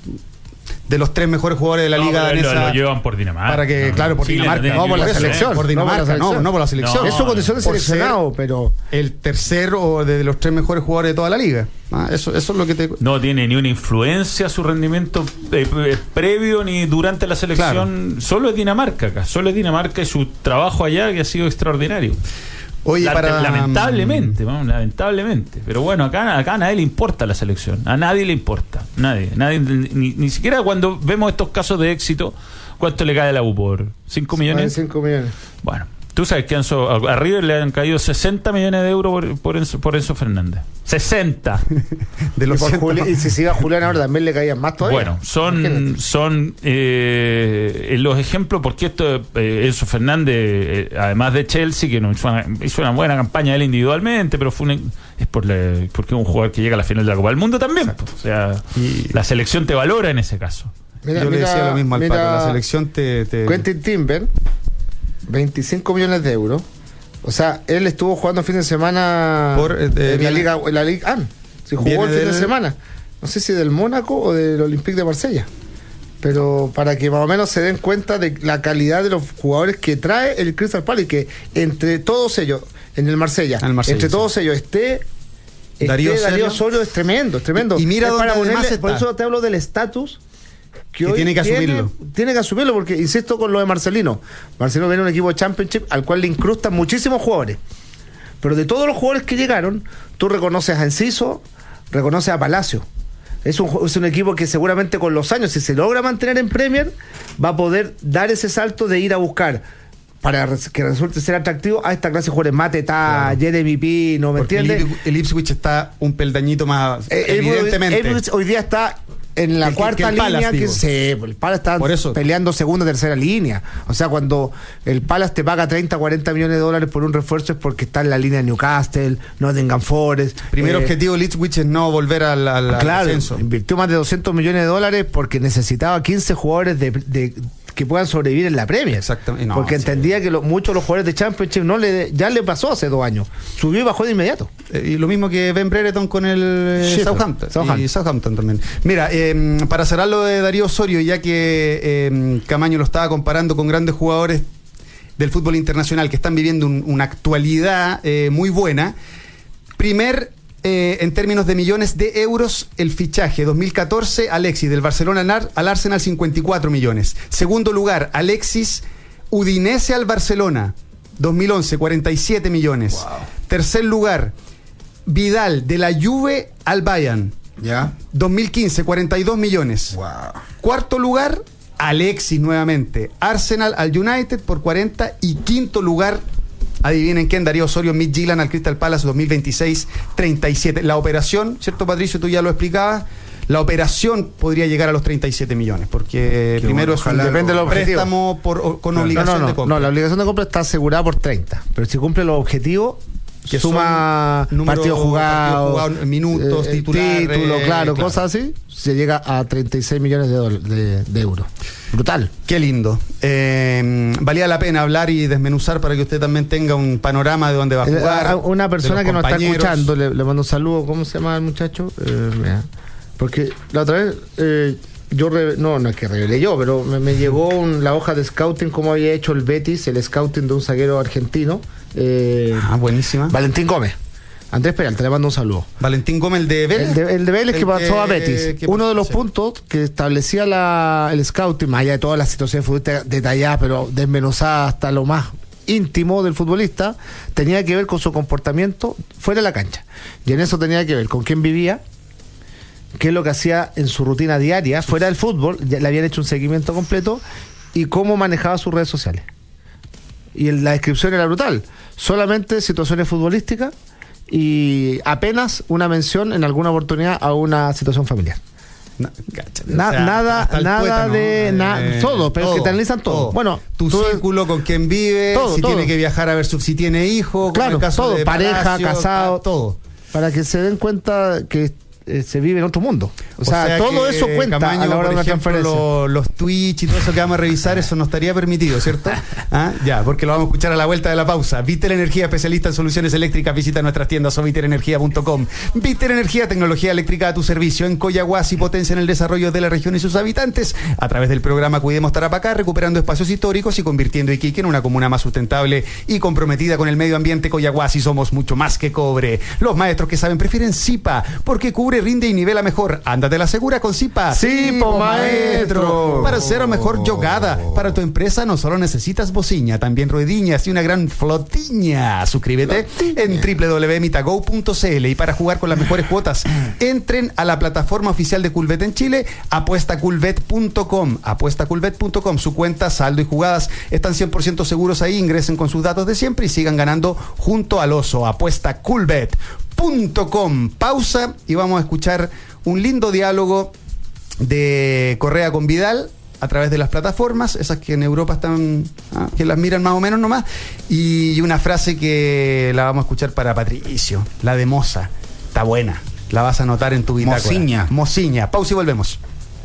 de los tres mejores jugadores de la No, liga pero danesa. lo, lo llevan por Dinamarca. para que, No, claro, por Chile Dinamarca. tiene no, por la ningún- selección. Por no Dinamarca, por la no, selección. no por la selección. No, es su condición de por ser seleccionado, pero... El tercero de los tres mejores jugadores de toda la liga. Ah, eso, eso es lo que te. No tiene ni una influencia su rendimiento eh, eh, previo ni durante la selección. Solo es Dinamarca acá. Solo es Dinamarca y su trabajo allá que ha sido extraordinario. Oye, La- para. lamentablemente, ¿no? lamentablemente. Pero bueno, acá, acá a nadie le importa la selección. A nadie le importa. Nadie. nadie ni, ni siquiera cuando vemos estos casos de éxito, ¿cuánto le cae a la U por? ¿cinco millones? cinco millones. Bueno, Tú sabes que Enzo, a River le han caído sesenta millones de euros por, por, Enzo, por Enzo Fernández. sesenta. De los y, por Juli- y si se iba Julián ahora también le caían más todavía. Bueno, son, son eh, los ejemplos, porque esto, eh, Enzo Fernández, eh, además de Chelsea, que no hizo, una, hizo una buena campaña él individualmente, pero fue una, es por la, porque es un jugador que llega a la final de la Copa del Mundo también. Pues, o sea, y la selección te valora en ese caso. Mira, yo mira, le decía lo mismo al mira, Pato, la selección te... te... Quentin Timber, veinticinco millones de euros. O sea, él estuvo jugando el fin de semana por, eh, en, la Liga, en la Liga Ah, si jugó el fin del... de semana. No sé si del Mónaco o del Olympique de Marsella. Pero para que más o menos se den cuenta de la calidad de los jugadores que trae el Crystal Palace, y que entre todos ellos, en el Marsella, el Marsella entre sí. todos ellos esté Darío, esté Darío Osorio, es tremendo, es tremendo. Y, y mira es dónde para ponerle, está. Por eso te hablo del estatus que, que tiene que tiene, asumirlo. Tiene que asumirlo, porque insisto con lo de Marcelino. Marcelino viene un equipo de Championship al cual le incrustan muchísimos jugadores. Pero de todos los jugadores que llegaron, tú reconoces a Enciso, reconoces a Palacio. Es un, es un equipo que seguramente con los años, si se logra mantener en Premier, va a poder dar ese salto de ir a buscar, para que resulte ser atractivo, a esta clase de jugadores. Mateta, claro. Jeremy Pino, ¿me Porque entiendes? El, el Ipswich está un peldañito más, eh, evidentemente. El, el, hoy día está en la el, cuarta que el línea, Palace, que se, el Palace está peleando segunda, tercera línea. O sea, cuando el Palace te paga treinta, cuarenta millones de dólares por un refuerzo, es porque está en la línea de Newcastle, Nottingham Forest. Primer eh, objetivo del Ipswich es no volver al, al, claro, al ascenso. Invirtió más de doscientos millones de dólares porque necesitaba quince jugadores de, de que puedan sobrevivir en la Premier. Exactamente. No, porque sí. entendía que lo, muchos de los jugadores de Championship no le, ya le pasó hace dos años. Subió y bajó de inmediato. Eh, y lo mismo que Ben Brereton con el sí, Southampton. Southampton. Y Southampton también. Mira, eh, para cerrar lo de Darío Osorio, ya que eh, Camaño lo estaba comparando con grandes jugadores del fútbol internacional que están viviendo un, una actualidad eh, muy buena. Primer... Eh, en términos de millones de euros, el fichaje dos mil catorce, Alexis del Barcelona al, al Arsenal, cincuenta y cuatro millones. Segundo lugar, Alexis Udinese al Barcelona, dos mil once, cuarenta y siete millones. Wow. Tercer lugar, Vidal de la Juve al Bayern, ¿ya? dos mil quince, cuarenta y dos millones. Wow. Cuarto lugar, Alexis nuevamente, Arsenal al United por cuarenta. Y quinto lugar, adivinen quién, Darío Osorio, Midtjylland al Crystal Palace, dos mil veintiséis, treinta y siete. La operación, ¿cierto, Patricio? Tú ya lo explicabas. La operación podría llegar a los treinta y siete millones, porque Qué primero bueno, es un depende de préstamo por, o, con no, obligación no, no, de compra. No, la obligación de compra está asegurada por treinta, pero si cumple los objetivos, que suma partidos jugados, jugado, minutos, eh, titulares, títulos, claro, claro, cosas así, se llega a treinta y seis millones de, dólares, de, de euros. Brutal. Qué lindo. Eh, valía la pena hablar y desmenuzar para que usted también tenga un panorama de dónde va a jugar. Eh, una persona que nos está escuchando, le, le mando un saludo. ¿Cómo se llama el muchacho? Eh, mira. Porque la otra vez eh, yo re, no, no es que revelé yo, pero me, me llegó un, la hoja de scouting, como había hecho el Betis, el scouting de un zaguero argentino. Eh, ah, buenísima. Valentín Gómez. Andrés Peralta, le mando un saludo. Valentín Gómez, el de Vélez. El de, el de Vélez el que pasó que, a Betis. Uno de los sí. puntos que establecía la, el scouting, más allá de todas las situaciones futbolistas detalladas, pero desmenuzadas hasta lo más íntimo del futbolista, tenía que ver con su comportamiento fuera de la cancha. Y en eso tenía que ver con quién vivía, qué es lo que hacía en su rutina diaria, fuera del fútbol, ya le habían hecho un seguimiento completo, y cómo manejaba sus redes sociales. Y el, la descripción era brutal. Solamente situaciones futbolísticas y apenas una mención en alguna oportunidad a una situación familiar. No, cacha, Na, o sea, nada nada poeta, ¿no? de na, eh, todo, pero todo, que te analizan todo. todo. Bueno, tu círculo, con quién vive, todo, si todo. tiene que viajar a ver su, si tiene hijos, claro, el caso todo, de pareja, Palacio, casado, todo. Para que se den cuenta que eh, se vive en otro mundo. O, o sea, sea, todo eso cuenta Camaño, a la hora de una transferencia. Lo, los Twitch y todo eso que vamos a revisar, eso no estaría permitido, ¿cierto? ¿Ah? Ya, porque lo vamos a escuchar a la vuelta de la pausa. Vitel Energía, especialista en soluciones eléctricas. Visita nuestras tiendas o vitel energía punto com. Vitel Energía, tecnología eléctrica a tu servicio en Coyahuasi, potencia en el desarrollo de la región y sus habitantes a través del programa Cuidemos Tarapacá, recuperando espacios históricos y convirtiendo Iquique en una comuna más sustentable y comprometida con el medio ambiente. Coyahuasi, somos mucho más que cobre. Los maestros que saben prefieren Zipa, porque cubre, rinde y nivela mejor. Ándate de la segura con Zipa. Sí, po, maestro. Para hacer o mejor jogada. Para tu empresa no solo necesitas bociña, también ruediñas y una gran flotiña. Suscríbete flotiña. en doble u doble u doble u punto mitago punto c l y para jugar con las mejores cuotas, entren a la plataforma oficial de Coolbet en Chile, apuesta coolbet punto com. apuesta coolbet punto com. Su cuenta, saldo y jugadas están cien por ciento seguros ahí. Ingresen con sus datos de siempre y sigan ganando junto al oso. apuesta coolbet punto com. Pausa y vamos a escuchar un lindo diálogo de Correa con Vidal a través de las plataformas, esas que en Europa están, ah, que las miran más o menos nomás, y una frase que la vamos a escuchar para Patricio, la de Moza. Está buena, la vas a anotar en tu bitácora. Mociña. Mociña. Pausa y volvemos.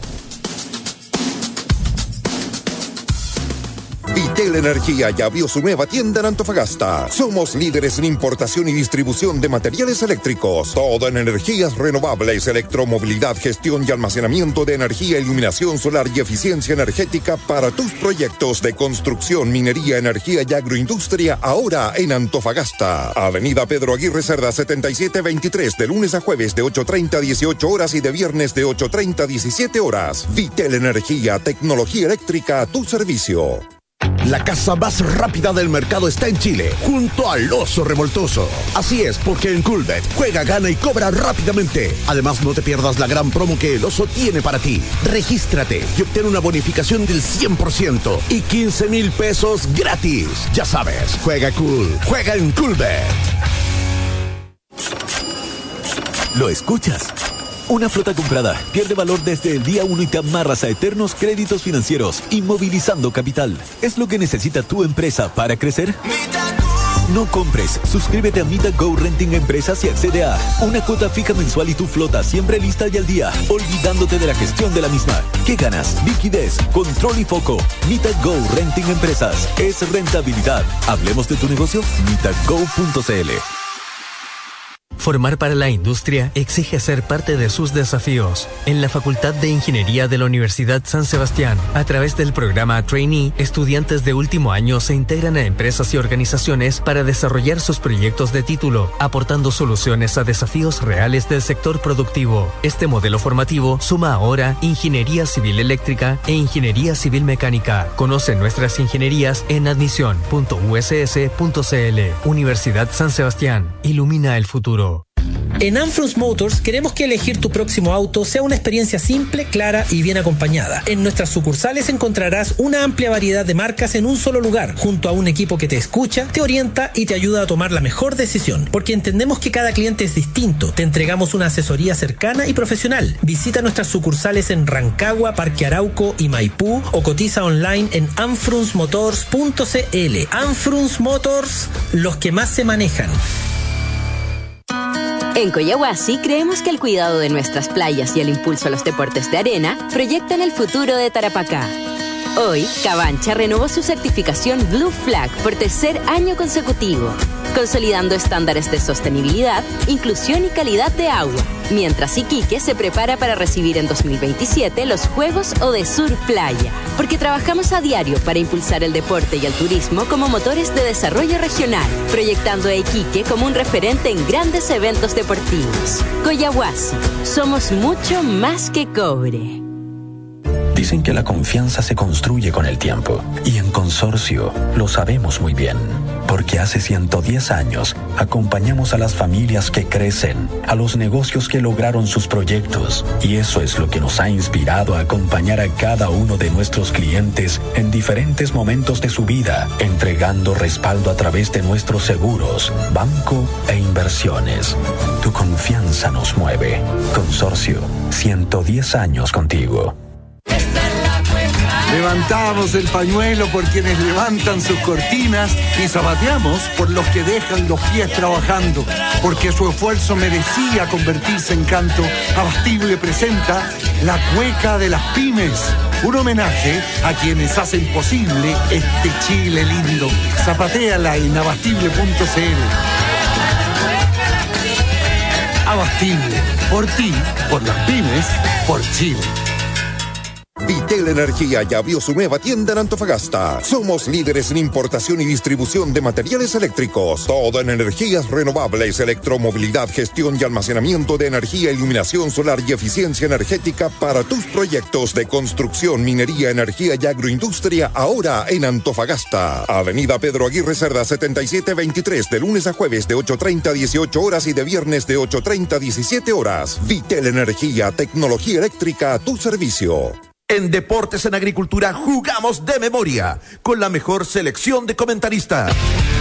Vitel Energía ya abrió su nueva tienda en Antofagasta. Somos líderes en importación y distribución de materiales eléctricos. Todo en energías renovables, electromovilidad, gestión y almacenamiento de energía, iluminación solar y eficiencia energética para tus proyectos de construcción, minería, energía y agroindustria, ahora en Antofagasta. Avenida Pedro Aguirre Cerda setenta y siete veintitrés, de lunes a jueves de ocho treinta a dieciocho horas y de viernes de ocho treinta a diecisiete horas. Vitel Energía, tecnología eléctrica a tu servicio. La casa más rápida del mercado está en Chile, junto al Oso Revoltoso. Así es, porque en Coolbet juega, gana y cobra rápidamente. Además, no te pierdas la gran promo que el Oso tiene para ti. Regístrate y obtén una bonificación del cien por ciento y quince mil pesos gratis. Ya sabes, juega cool, juega en Coolbet. ¿Lo escuchas? Una flota comprada pierde valor desde el día uno y te amarras a eternos créditos financieros, inmovilizando capital. ¿Es lo que necesita tu empresa para crecer? No compres. Suscríbete a Mitago Renting Empresas y accede a una cuota fija mensual y tu flota siempre lista y al día, olvidándote de la gestión de la misma. ¿Qué ganas? Liquidez, control y foco. Mitago Renting Empresas. Es rentabilidad. Hablemos de tu negocio. Mitago punto c l. Formar para la industria exige ser parte de sus desafíos. En la Facultad de Ingeniería de la Universidad San Sebastián, a través del programa Trainee, estudiantes de último año se integran a empresas y organizaciones para desarrollar sus proyectos de título, aportando soluciones a desafíos reales del sector productivo. Este modelo formativo suma ahora Ingeniería Civil Eléctrica e Ingeniería Civil Mecánica. Conoce nuestras ingenierías en admisión punto u s s punto c l. Universidad San Sebastián. Ilumina el futuro. En Anfrus Motors queremos que elegir tu próximo auto sea una experiencia simple, clara y bien acompañada. En nuestras sucursales encontrarás una amplia variedad de marcas en un solo lugar, junto a un equipo que te escucha, te orienta y te ayuda a tomar la mejor decisión. Porque entendemos que cada cliente es distinto, te entregamos una asesoría cercana y profesional. Visita nuestras sucursales en Rancagua, Parque Arauco y Maipú o cotiza online en anfrus motors punto c l. Anfrus Motors, los que más se manejan. En Coyahuasi creemos que el cuidado de nuestras playas y el impulso a los deportes de arena proyectan el futuro de Tarapacá. Hoy, Cabancha renovó su certificación Blue Flag por tercer año consecutivo, consolidando estándares de sostenibilidad, inclusión y calidad de agua, mientras Iquique se prepara para recibir en dos mil veintisiete los Juegos Odesur Playa, porque trabajamos a diario para impulsar el deporte y el turismo como motores de desarrollo regional, proyectando a Iquique como un referente en grandes eventos deportivos. Coyahuasi, somos mucho más que cobre. Dicen que la confianza se construye con el tiempo, y en Consorcio lo sabemos muy bien, porque hace ciento diez años acompañamos a las familias que crecen, a los negocios que lograron sus proyectos, y eso es lo que nos ha inspirado a acompañar a cada uno de nuestros clientes en diferentes momentos de su vida, entregando respaldo a través de nuestros seguros, banco e inversiones. Tu confianza nos mueve. Consorcio, ciento diez años contigo. Levantamos el pañuelo por quienes levantan sus cortinas y zapateamos por los que dejan los pies trabajando, porque su esfuerzo merecía convertirse en canto. Abastible presenta La Cueca de las Pymes, un homenaje a quienes hacen posible este Chile lindo. Zapatéala en abastible punto c l. Abastible, por ti, por las pymes, por Chile. Vitel Energía ya abrió su nueva tienda en Antofagasta. Somos líderes en importación y distribución de materiales eléctricos. Todo en energías renovables, electromovilidad, gestión y almacenamiento de energía, iluminación solar y eficiencia energética para tus proyectos de construcción, minería, energía y agroindustria, ahora en Antofagasta. Avenida Pedro Aguirre Cerda setenta y siete veintitrés, de lunes a jueves de ocho treinta a dieciocho horas y de viernes de ocho treinta a diecisiete horas. Vitel Energía, tecnología eléctrica a tu servicio. En Deportes en Agricultura jugamos de memoria, con la mejor selección de comentaristas.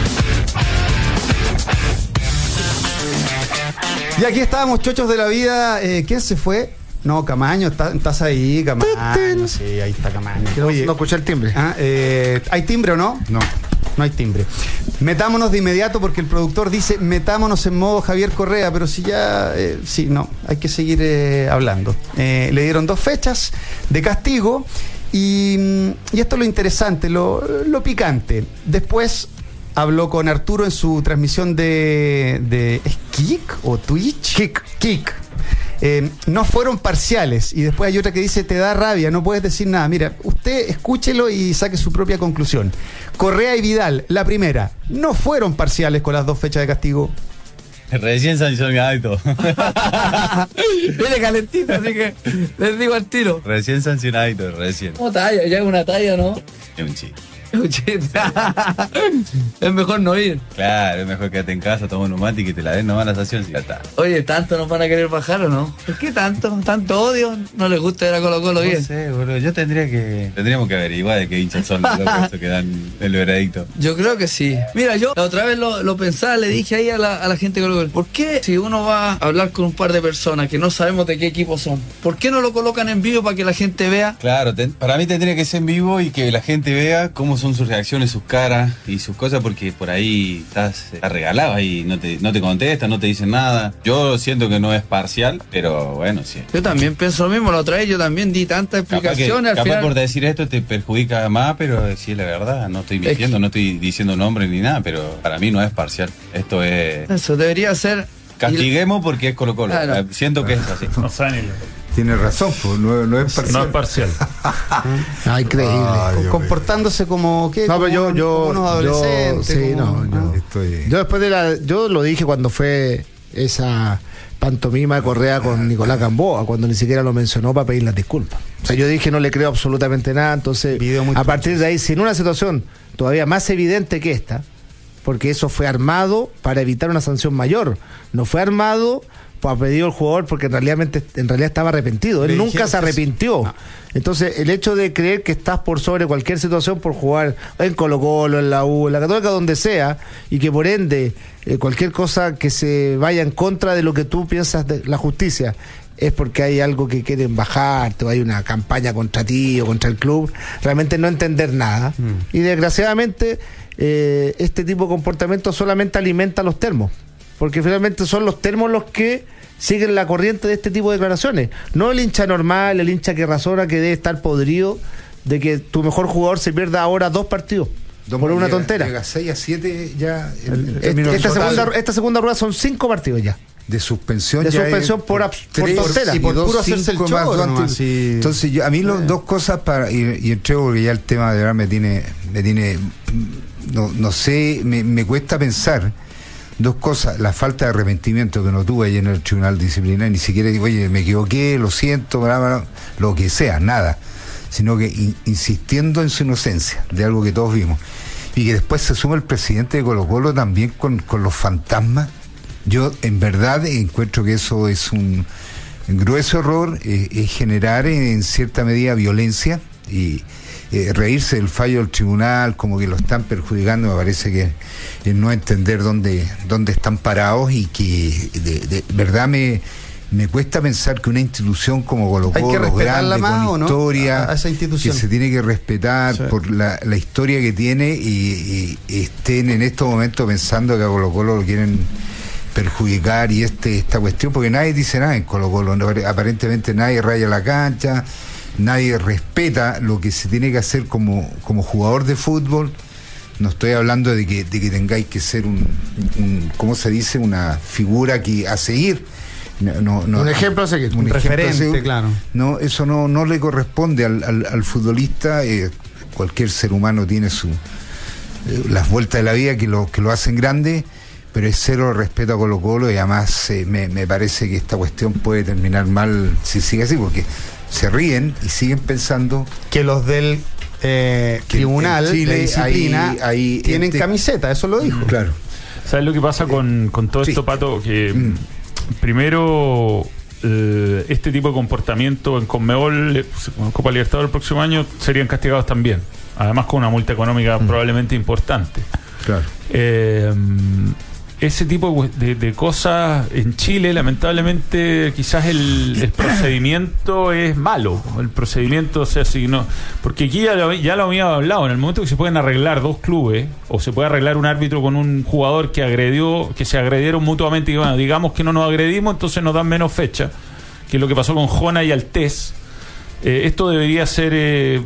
Y aquí estábamos, chochos de la vida. Eh, ¿Quién se fue? No, Camaño, está- estás ahí, Camaño. Sí, ahí está Camaño. Oye, No escuché el timbre. ah, eh, ¿hay timbre o no? No. No hay timbre. Metámonos de inmediato porque el productor dice metámonos en modo Javier Correa, pero si ya, eh, sí, no, hay que seguir eh, hablando. Eh, le dieron dos fechas de castigo y, mm, y esto es lo interesante, lo, lo picante. Después habló con Arturo en su transmisión de, de ¿es Kik o Twitch? Kik. Kik. Eh, no fueron parciales y después hay otra que dice te da rabia, no puedes decir nada. Mira, usted escúchelo y saque su propia conclusión. Correa y Vidal, la primera, no fueron parciales con las dos fechas de castigo. Recién sancionadito. Viene calentito, así que les digo al tiro. Recién sancionadito, recién. ¿Cómo talla? Ya es una talla, ¿no? Es un chiste. Es mejor no ir. Claro, es mejor quedarte en casa, toma un neumático y te la den nomás la sanción y ya está. Oye, ¿tanto nos van a querer bajar o no? ¿Por qué tanto? ¿Tanto odio? ¿No les gusta ver a Colo Colo bien? No sé, boludo, yo tendría que... Tendríamos que averiguar de qué hinchas son los locos que dan el veredicto. Yo creo que sí. Mira, yo la otra vez lo, lo pensaba, le dije ahí a la, a la gente de Colo Colo, ¿por qué si uno va a hablar con un par de personas que no sabemos de qué equipo son, ¿por qué no lo colocan en vivo para que la gente vea? Claro, ten- para mí tendría que ser en vivo y que la gente vea cómo son sus reacciones, sus caras y sus cosas, porque por ahí estás, estás regalado ahí, no te, no te contestan, no te dicen nada. Yo siento que no es parcial, pero bueno, sí. Yo también pienso lo mismo, la otra vez yo también di tantas Capaz, que, explicaciones al capaz final. por decir esto te perjudica más, pero sí es la verdad, no estoy mintiendo, no estoy diciendo nombres ni nada, pero para mí no es parcial. Esto es... Eso debería ser... Castiguemos porque es Colo Colo. Claro. Siento que es así. No saben ni- Tiene razón, pues, no, no es parcial. No es parcial. Ah, increíble. Ay, Com- Dios comportándose como, ¿qué? No, pero yo, Como- yo, como unos yo, adolescentes. sí, como- no, yo, Estoy... yo después de la, yo lo dije cuando fue esa pantomima de Correa con Nicolás Gamboa, cuando ni siquiera lo mencionó para pedir las disculpas. O sea, yo dije no le creo absolutamente nada, entonces Video muy a partir de ahí, si en una situación todavía más evidente que esta, porque eso fue armado para evitar una sanción mayor, no fue armado para pedir al jugador porque en realidad, en realidad estaba arrepentido, él Le nunca dijeron se que arrepintió. sí. Entonces, el hecho de creer que estás por sobre cualquier situación por jugar en Colo Colo, en la U, en la Católica, donde sea, y que por ende eh, cualquier cosa que se vaya en contra de lo que tú piensas de la justicia es porque hay algo que quieren bajarte o hay una campaña contra ti o contra el club, realmente no entender nada. Mm. Y desgraciadamente eh, este tipo de comportamiento solamente alimenta los termos, porque finalmente son los termos los que siguen la corriente de este tipo de declaraciones, no el hincha normal, el hincha que razona que debe estar podrido de que tu mejor jugador se pierda ahora dos partidos Don por una llega, tontera. Llega seis a siete ya en, en Este- términos esta, totales. segunda, esta segunda rueda son cinco partidos ya. De suspensión. De ya suspensión es por, abs- por tres tontera. y por dos, puro hacerse el cinco más choro, dos nomás, antes. sí. Entonces yo, a mí los dos cosas para y, y entrego porque ya el tema de verdad me tiene me tiene no, no sé me, me cuesta pensar dos cosas, la falta de arrepentimiento que no tuve ahí en el tribunal disciplinario, ni siquiera digo, oye, me equivoqué, lo siento, bla, bla, bla, lo que sea, nada, sino que in, insistiendo en su inocencia de algo que todos vimos, y que después se suma el presidente de Colo Colo también con, con los fantasmas. Yo en verdad encuentro que eso es un grueso error, eh, es generar en cierta medida violencia y eh, reírse del fallo del tribunal como que lo están perjudicando. Me parece que es no entender dónde, dónde están parados y que de, de verdad me, me cuesta pensar que una institución como Colo Hay que Colo, respetarla grande, más, con ¿o no? historia, A- a esa institución. que se tiene que respetar Sí. por la, la historia que tiene y, y estén en estos momentos pensando que a Colo Colo lo quieren perjudicar y este esta cuestión, porque nadie dice nada en Colo Colo, no, aparentemente nadie raya la cancha, nadie respeta lo que se tiene que hacer como, como jugador de fútbol. No estoy hablando de que, de que tengáis que ser un, un, ¿cómo se dice? Una figura que a seguir, No, no, no, un ejemplo a seguir. Un, un ejemplo referente, a seguir. claro. No, eso no, no le corresponde al, al, al futbolista. Eh, cualquier ser humano tiene su eh, las vueltas de la vida que lo, que lo hacen grande, pero es cero respeto a Colo Colo y además eh, me, me parece que esta cuestión puede terminar mal si sigue así, porque se ríen y siguen pensando que los del eh, que tribunal en Chile de disciplina hay- hay tienen este- camiseta, eso lo dijo. Claro. ¿Sabes lo que pasa con, con todo Sí. esto, Pato? Que Mm. primero, eh, este tipo de comportamiento en Conmebol, eh, en Copa Libertadores el próximo año, serían castigados también. Además con una multa económica Mm. probablemente importante. Claro. Eh, ese tipo de, de cosas en Chile, lamentablemente, quizás el, el procedimiento es malo. El procedimiento, o sea, si no, porque aquí ya lo, ya lo habíamos hablado, en el momento que se pueden arreglar dos clubes, o se puede arreglar un árbitro con un jugador que agredió, que se agredieron mutuamente, y bueno, digamos que no nos agredimos, entonces nos dan menos fecha, que es lo que pasó con Jona y Altés. Eh, esto debería ser eh,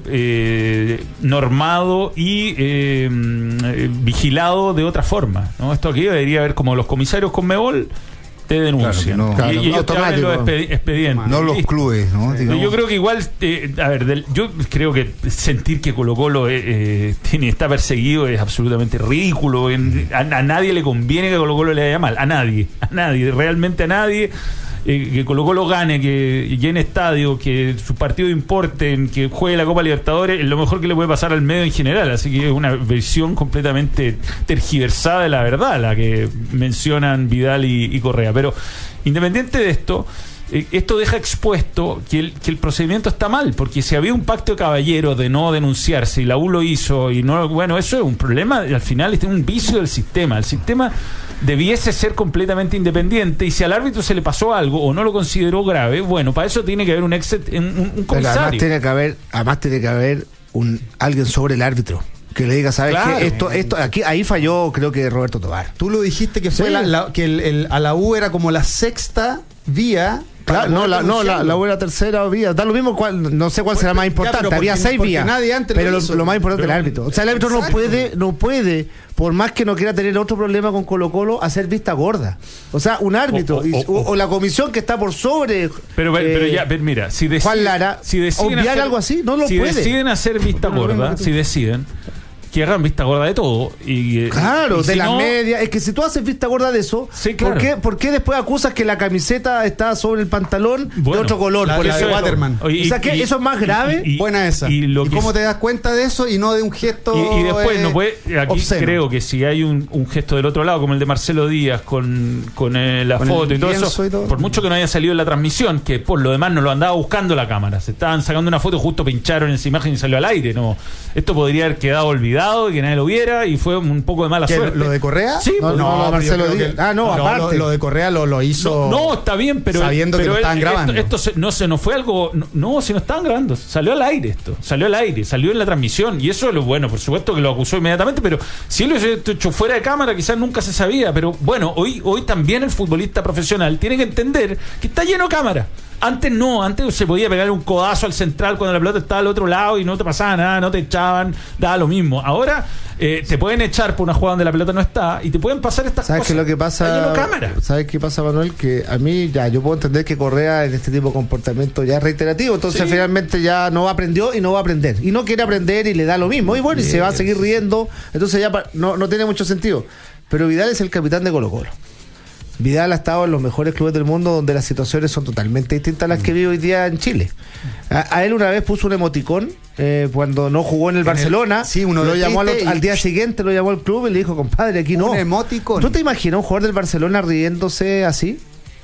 eh, normado y eh, eh, vigilado de otra forma, ¿no? Esto aquí debería haber como los comisarios Conmebol te denuncian. Claro, no. y, Claro, y ellos te abren los expedi- expedientes. No los Listo. clubes, ¿no? Digamos. Yo creo que igual, eh, a ver, del- yo creo que sentir que Colo Colo eh, eh, tiene, está perseguido es absolutamente ridículo. En- a, a nadie le conviene que Colo Colo le vaya mal, a nadie, a nadie, realmente a nadie. Eh, que Colo Colo gane, que llene estadio, que sus partidos importen, que juegue la Copa Libertadores, es lo mejor que le puede pasar al medio en general. Así que es una versión completamente tergiversada de la verdad, la que mencionan Vidal y, y Correa. Pero independiente de esto, eh, esto deja expuesto que el, que el procedimiento está mal, porque si había un pacto de caballeros de no denunciarse y la U lo hizo, y no, bueno, eso es un problema, al final es un vicio del sistema. El sistema debiese ser completamente independiente, y si al árbitro se le pasó algo o no lo consideró grave, bueno, para eso tiene que haber un, ex, un, un Pero comisario. además tiene que haber, además tiene que haber un alguien sobre el árbitro que le diga, ¿sabes Claro. qué? Esto, esto, aquí, ahí falló, creo que Roberto Tobar. Tú lo dijiste que fue Sí. la, la- que el, el- a la U era como la sexta vía. para Claro, no, poder la, no, la, denunciarlo. la buena tercera vía. Da lo mismo, cuál, no sé cuál será más Ya, importante. pero Había porque- seis porque vías. nadie antes lo pero lo, hizo. lo más importante es Pero- el árbitro. O sea, el árbitro no Exacto. puede, no puede, por más que no quiera tener otro problema con Colo Colo, hacer vista gorda. O sea, un árbitro O- o- y- o- o, o la comisión que está por sobre. Pero, eh, pero ya, pero mira, si deciden, Juan Lara, si deciden obviar hacer, algo así, no lo si puede. deciden hacer vista No, no, no, gorda, no, no. si deciden que hagan vista gorda de todo y eh, Claro, y de si las no, medias. Es que si tú haces vista gorda de eso, Sí, claro. ¿por, qué, ¿por qué después acusas que la camiseta está sobre el pantalón Bueno, de otro color? la- por la eso de es- Waterman. Oye, o sea, y- que y- eso es más grave. y- y- Buena esa. y lo que- cómo te das cuenta de eso y no de un gesto? Y, y después eh, no puede, aquí obsceno? creo que si hay un, un gesto del otro lado, como el de Marcelo Díaz con, con eh, la Con el foto y todo lienzo eso, y todo. por mucho que no haya salido en la transmisión, que por lo demás no lo andaba buscando la cámara, se estaban sacando una foto, justo pincharon esa imagen y salió al aire. No, esto podría haber quedado olvidado y que nadie lo viera, y fue un poco de mala ¿Qué, suerte. ¿Lo de Correa? Sí, No, pues, no, pero Marcelo yo creo Díaz. que- Ah, no, aparte. Lo, lo de Correa lo, lo hizo. No, no, está bien, pero sabiendo que pero lo él- estaban grabando. Esto, esto se- no se nos fue algo. No, no, si no estaban grabando. Salió al aire esto. Salió al aire. Salió en la transmisión. Y eso es lo bueno. Por supuesto que lo acusó inmediatamente. Pero si él lo hubiese hecho fuera de cámara, quizás nunca se sabía. Pero bueno, hoy, hoy también el futbolista profesional tiene que entender que está lleno de cámara. Antes no, antes se podía pegar un codazo al central cuando la pelota estaba al otro lado y no te pasaba nada, no te echaban, daba lo mismo. Ahora eh, te pueden echar por una jugada donde la pelota no está y te pueden pasar estas ¿Sabes cosas. qué es lo que Está lleno pasa? de cámara. ¿Sabes qué pasa, Manuel? Que a mí ya, yo puedo entender que Correa en este tipo de comportamiento ya es reiterativo, entonces Sí. finalmente ya no aprendió y no va a aprender. Y no quiere aprender y le da lo mismo. Y bueno, y se va a seguir riendo, entonces ya pa- no, no tiene mucho sentido. Pero Vidal es el capitán de Colo Colo. Vidal ha estado en los mejores clubes del mundo donde las situaciones son totalmente distintas a las que vive hoy día en Chile. A, a él una vez puso un emoticón eh, cuando no jugó en el En el- Barcelona. sí, uno lo de llamó al, triste otro- y- al día siguiente, lo llamó al club y le dijo, compadre, aquí no. Un emoticón. ¿Tú te imaginas un jugador del Barcelona riéndose así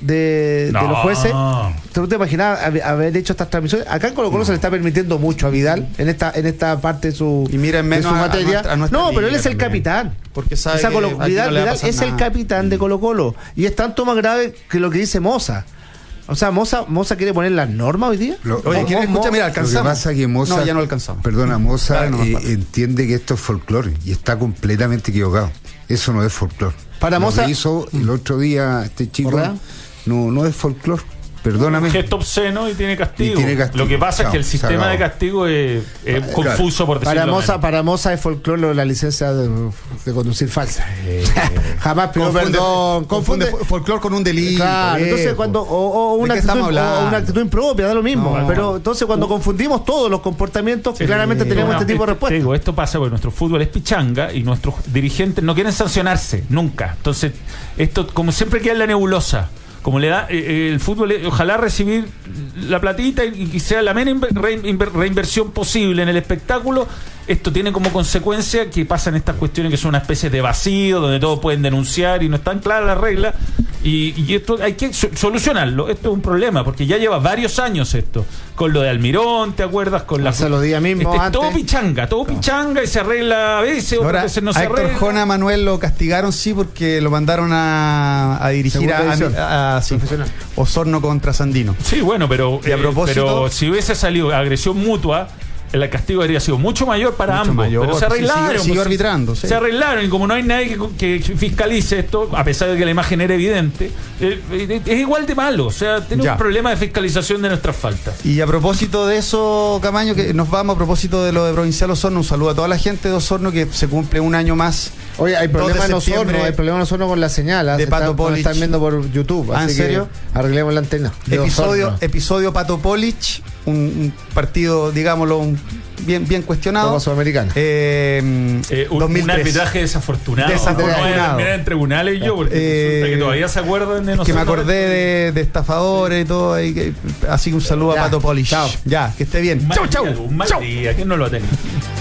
de, No. de los jueces? ¿Tú te imaginas haber, haber hecho estas transmisiones? Acá en Colo Colo se le está permitiendo mucho a Vidal en esta en esta parte de su, Y miren de menos su a- a materia. nuestra- a nuestra no, pero él liga es el también. capitán. Porque sabe O sea, que Colo- aquí Vidal, no le va a Vidal pasar es el nada. capitán de Colo Colo. Y es tanto más grave que lo que dice Moza. O sea, Moza, Moza quiere poner las normas hoy día. Lo- Oye, Mo- ¿quieres Mo- escuchar? Mira, Lo que alcanzamos. pasa es que Moza, No, ya no alcanzamos. perdona, Moza Dale nomás, eh, Pato. entiende que esto es folclore y está completamente equivocado. Eso no es folclore. Para Lo Moza- que hizo el otro día este chico ¿Correa? no, no es folclore. Perdóname. Gesto obsceno y tiene castigo. Y tiene castigo. Lo que pasa Chao, es que el sistema salgado. de castigo es, es Claro. confuso, por decirlo Para Moza, menos. para Moza es folclore la licencia de, de conducir falsa. Jamás pidió Confunde- perdón. confunde fo- folclore con un delito. Claro, eh, entonces po. cuando o, o ¿De una, qué actitud, estamos hablando? o una actitud impropia, da lo mismo. No. Pero entonces cuando confundimos todos los comportamientos, claramente tenemos Bueno, este tipo de te respuestas. digo, esto pasa porque nuestro fútbol es pichanga y nuestros dirigentes no quieren sancionarse nunca. Entonces, esto como siempre queda en la nebulosa. Como le da eh, eh, el fútbol, eh, ojalá recibir la platita y, y que sea la menos inver- re- inver- reinversión posible en el espectáculo. Esto tiene como consecuencia que pasan estas cuestiones que son una especie de vacío, donde todos pueden denunciar y no están claras las reglas. Y, y esto hay que so- solucionarlo. Esto es un problema, porque ya lleva varios años esto. Con lo de Almirón, ¿te acuerdas? Con la Marcelo Díaz mismo, Este, antes. todo pichanga, todo pichanga y se arregla a veces, otras Ahora, veces no se a Héctor arregla. Jona Manuel lo castigaron, sí, porque lo mandaron a, a dirigir Segunda a, división. a- a- sí, Profesional. Osorno contra Sandino. Sí, bueno, pero, Y a eh, propósito- pero si hubiese salido agresión mutua, el castigo habría sido mucho mayor para Mucho ambos. mayor, pero se sí, arreglaron. siguió- siguió pues, arbitrando, sí. Se arreglaron y como no hay nadie que, que fiscalice esto, a pesar de que la imagen era evidente, eh, eh, es igual de malo. O sea, tenemos Ya. un problema de fiscalización de nuestras faltas. Y a propósito de eso, Camaño, que nos vamos a propósito de lo de Provincial Osorno, un saludo a toda la gente de Osorno que se cumple un año más. Oye, hay dos de problemas en Osorno, septiembre. hay problemas en Osorno con la señal. ¿ah? de Se Pato están- nos Polich. están viendo por YouTube. Ah, ¿en así que serio? arreglemos la antena. de Episodio, Osorno. episodio Pato Polich, un, un partido, digámoslo, un- bien, bien cuestionado. Copa Sudamericana. Eh, Eh, un, dos mil un tres. arbitraje desafortunado. Desafortunado. No voy a terminar en tribunales yo, porque Eh, resulta que todavía se acuerdan de Es que nosotros. me acordé de, de estafadores y todo. ahí que- así que un saludo Ya, a Pato Polish. chao. Ya, que esté bien. Un mal Chau, chau. día, Un mal Chau. día, ¿quién no lo ha tenido?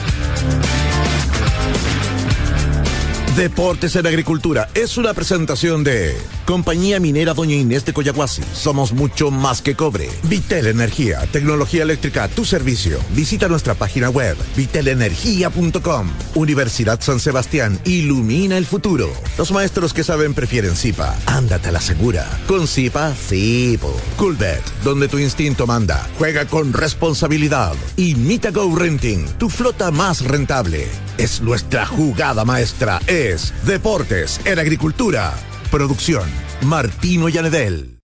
Deportes en Agricultura es una presentación de Compañía Minera Doña Inés de Coyahuasi. Somos mucho más que cobre. Vitel Energía, tecnología eléctrica a tu servicio. Visita nuestra página web vitel energía punto com. Universidad San Sebastián, ilumina el futuro. Los maestros que saben prefieren Zipa. Ándate a la segura. Con Zipa, sí, po. Coolbet, donde tu instinto manda. Juega con responsabilidad. Y Mitago Renting, tu flota más rentable. Es nuestra jugada maestra. Es Deportes en Agricultura. Producción, Martino Yanedel.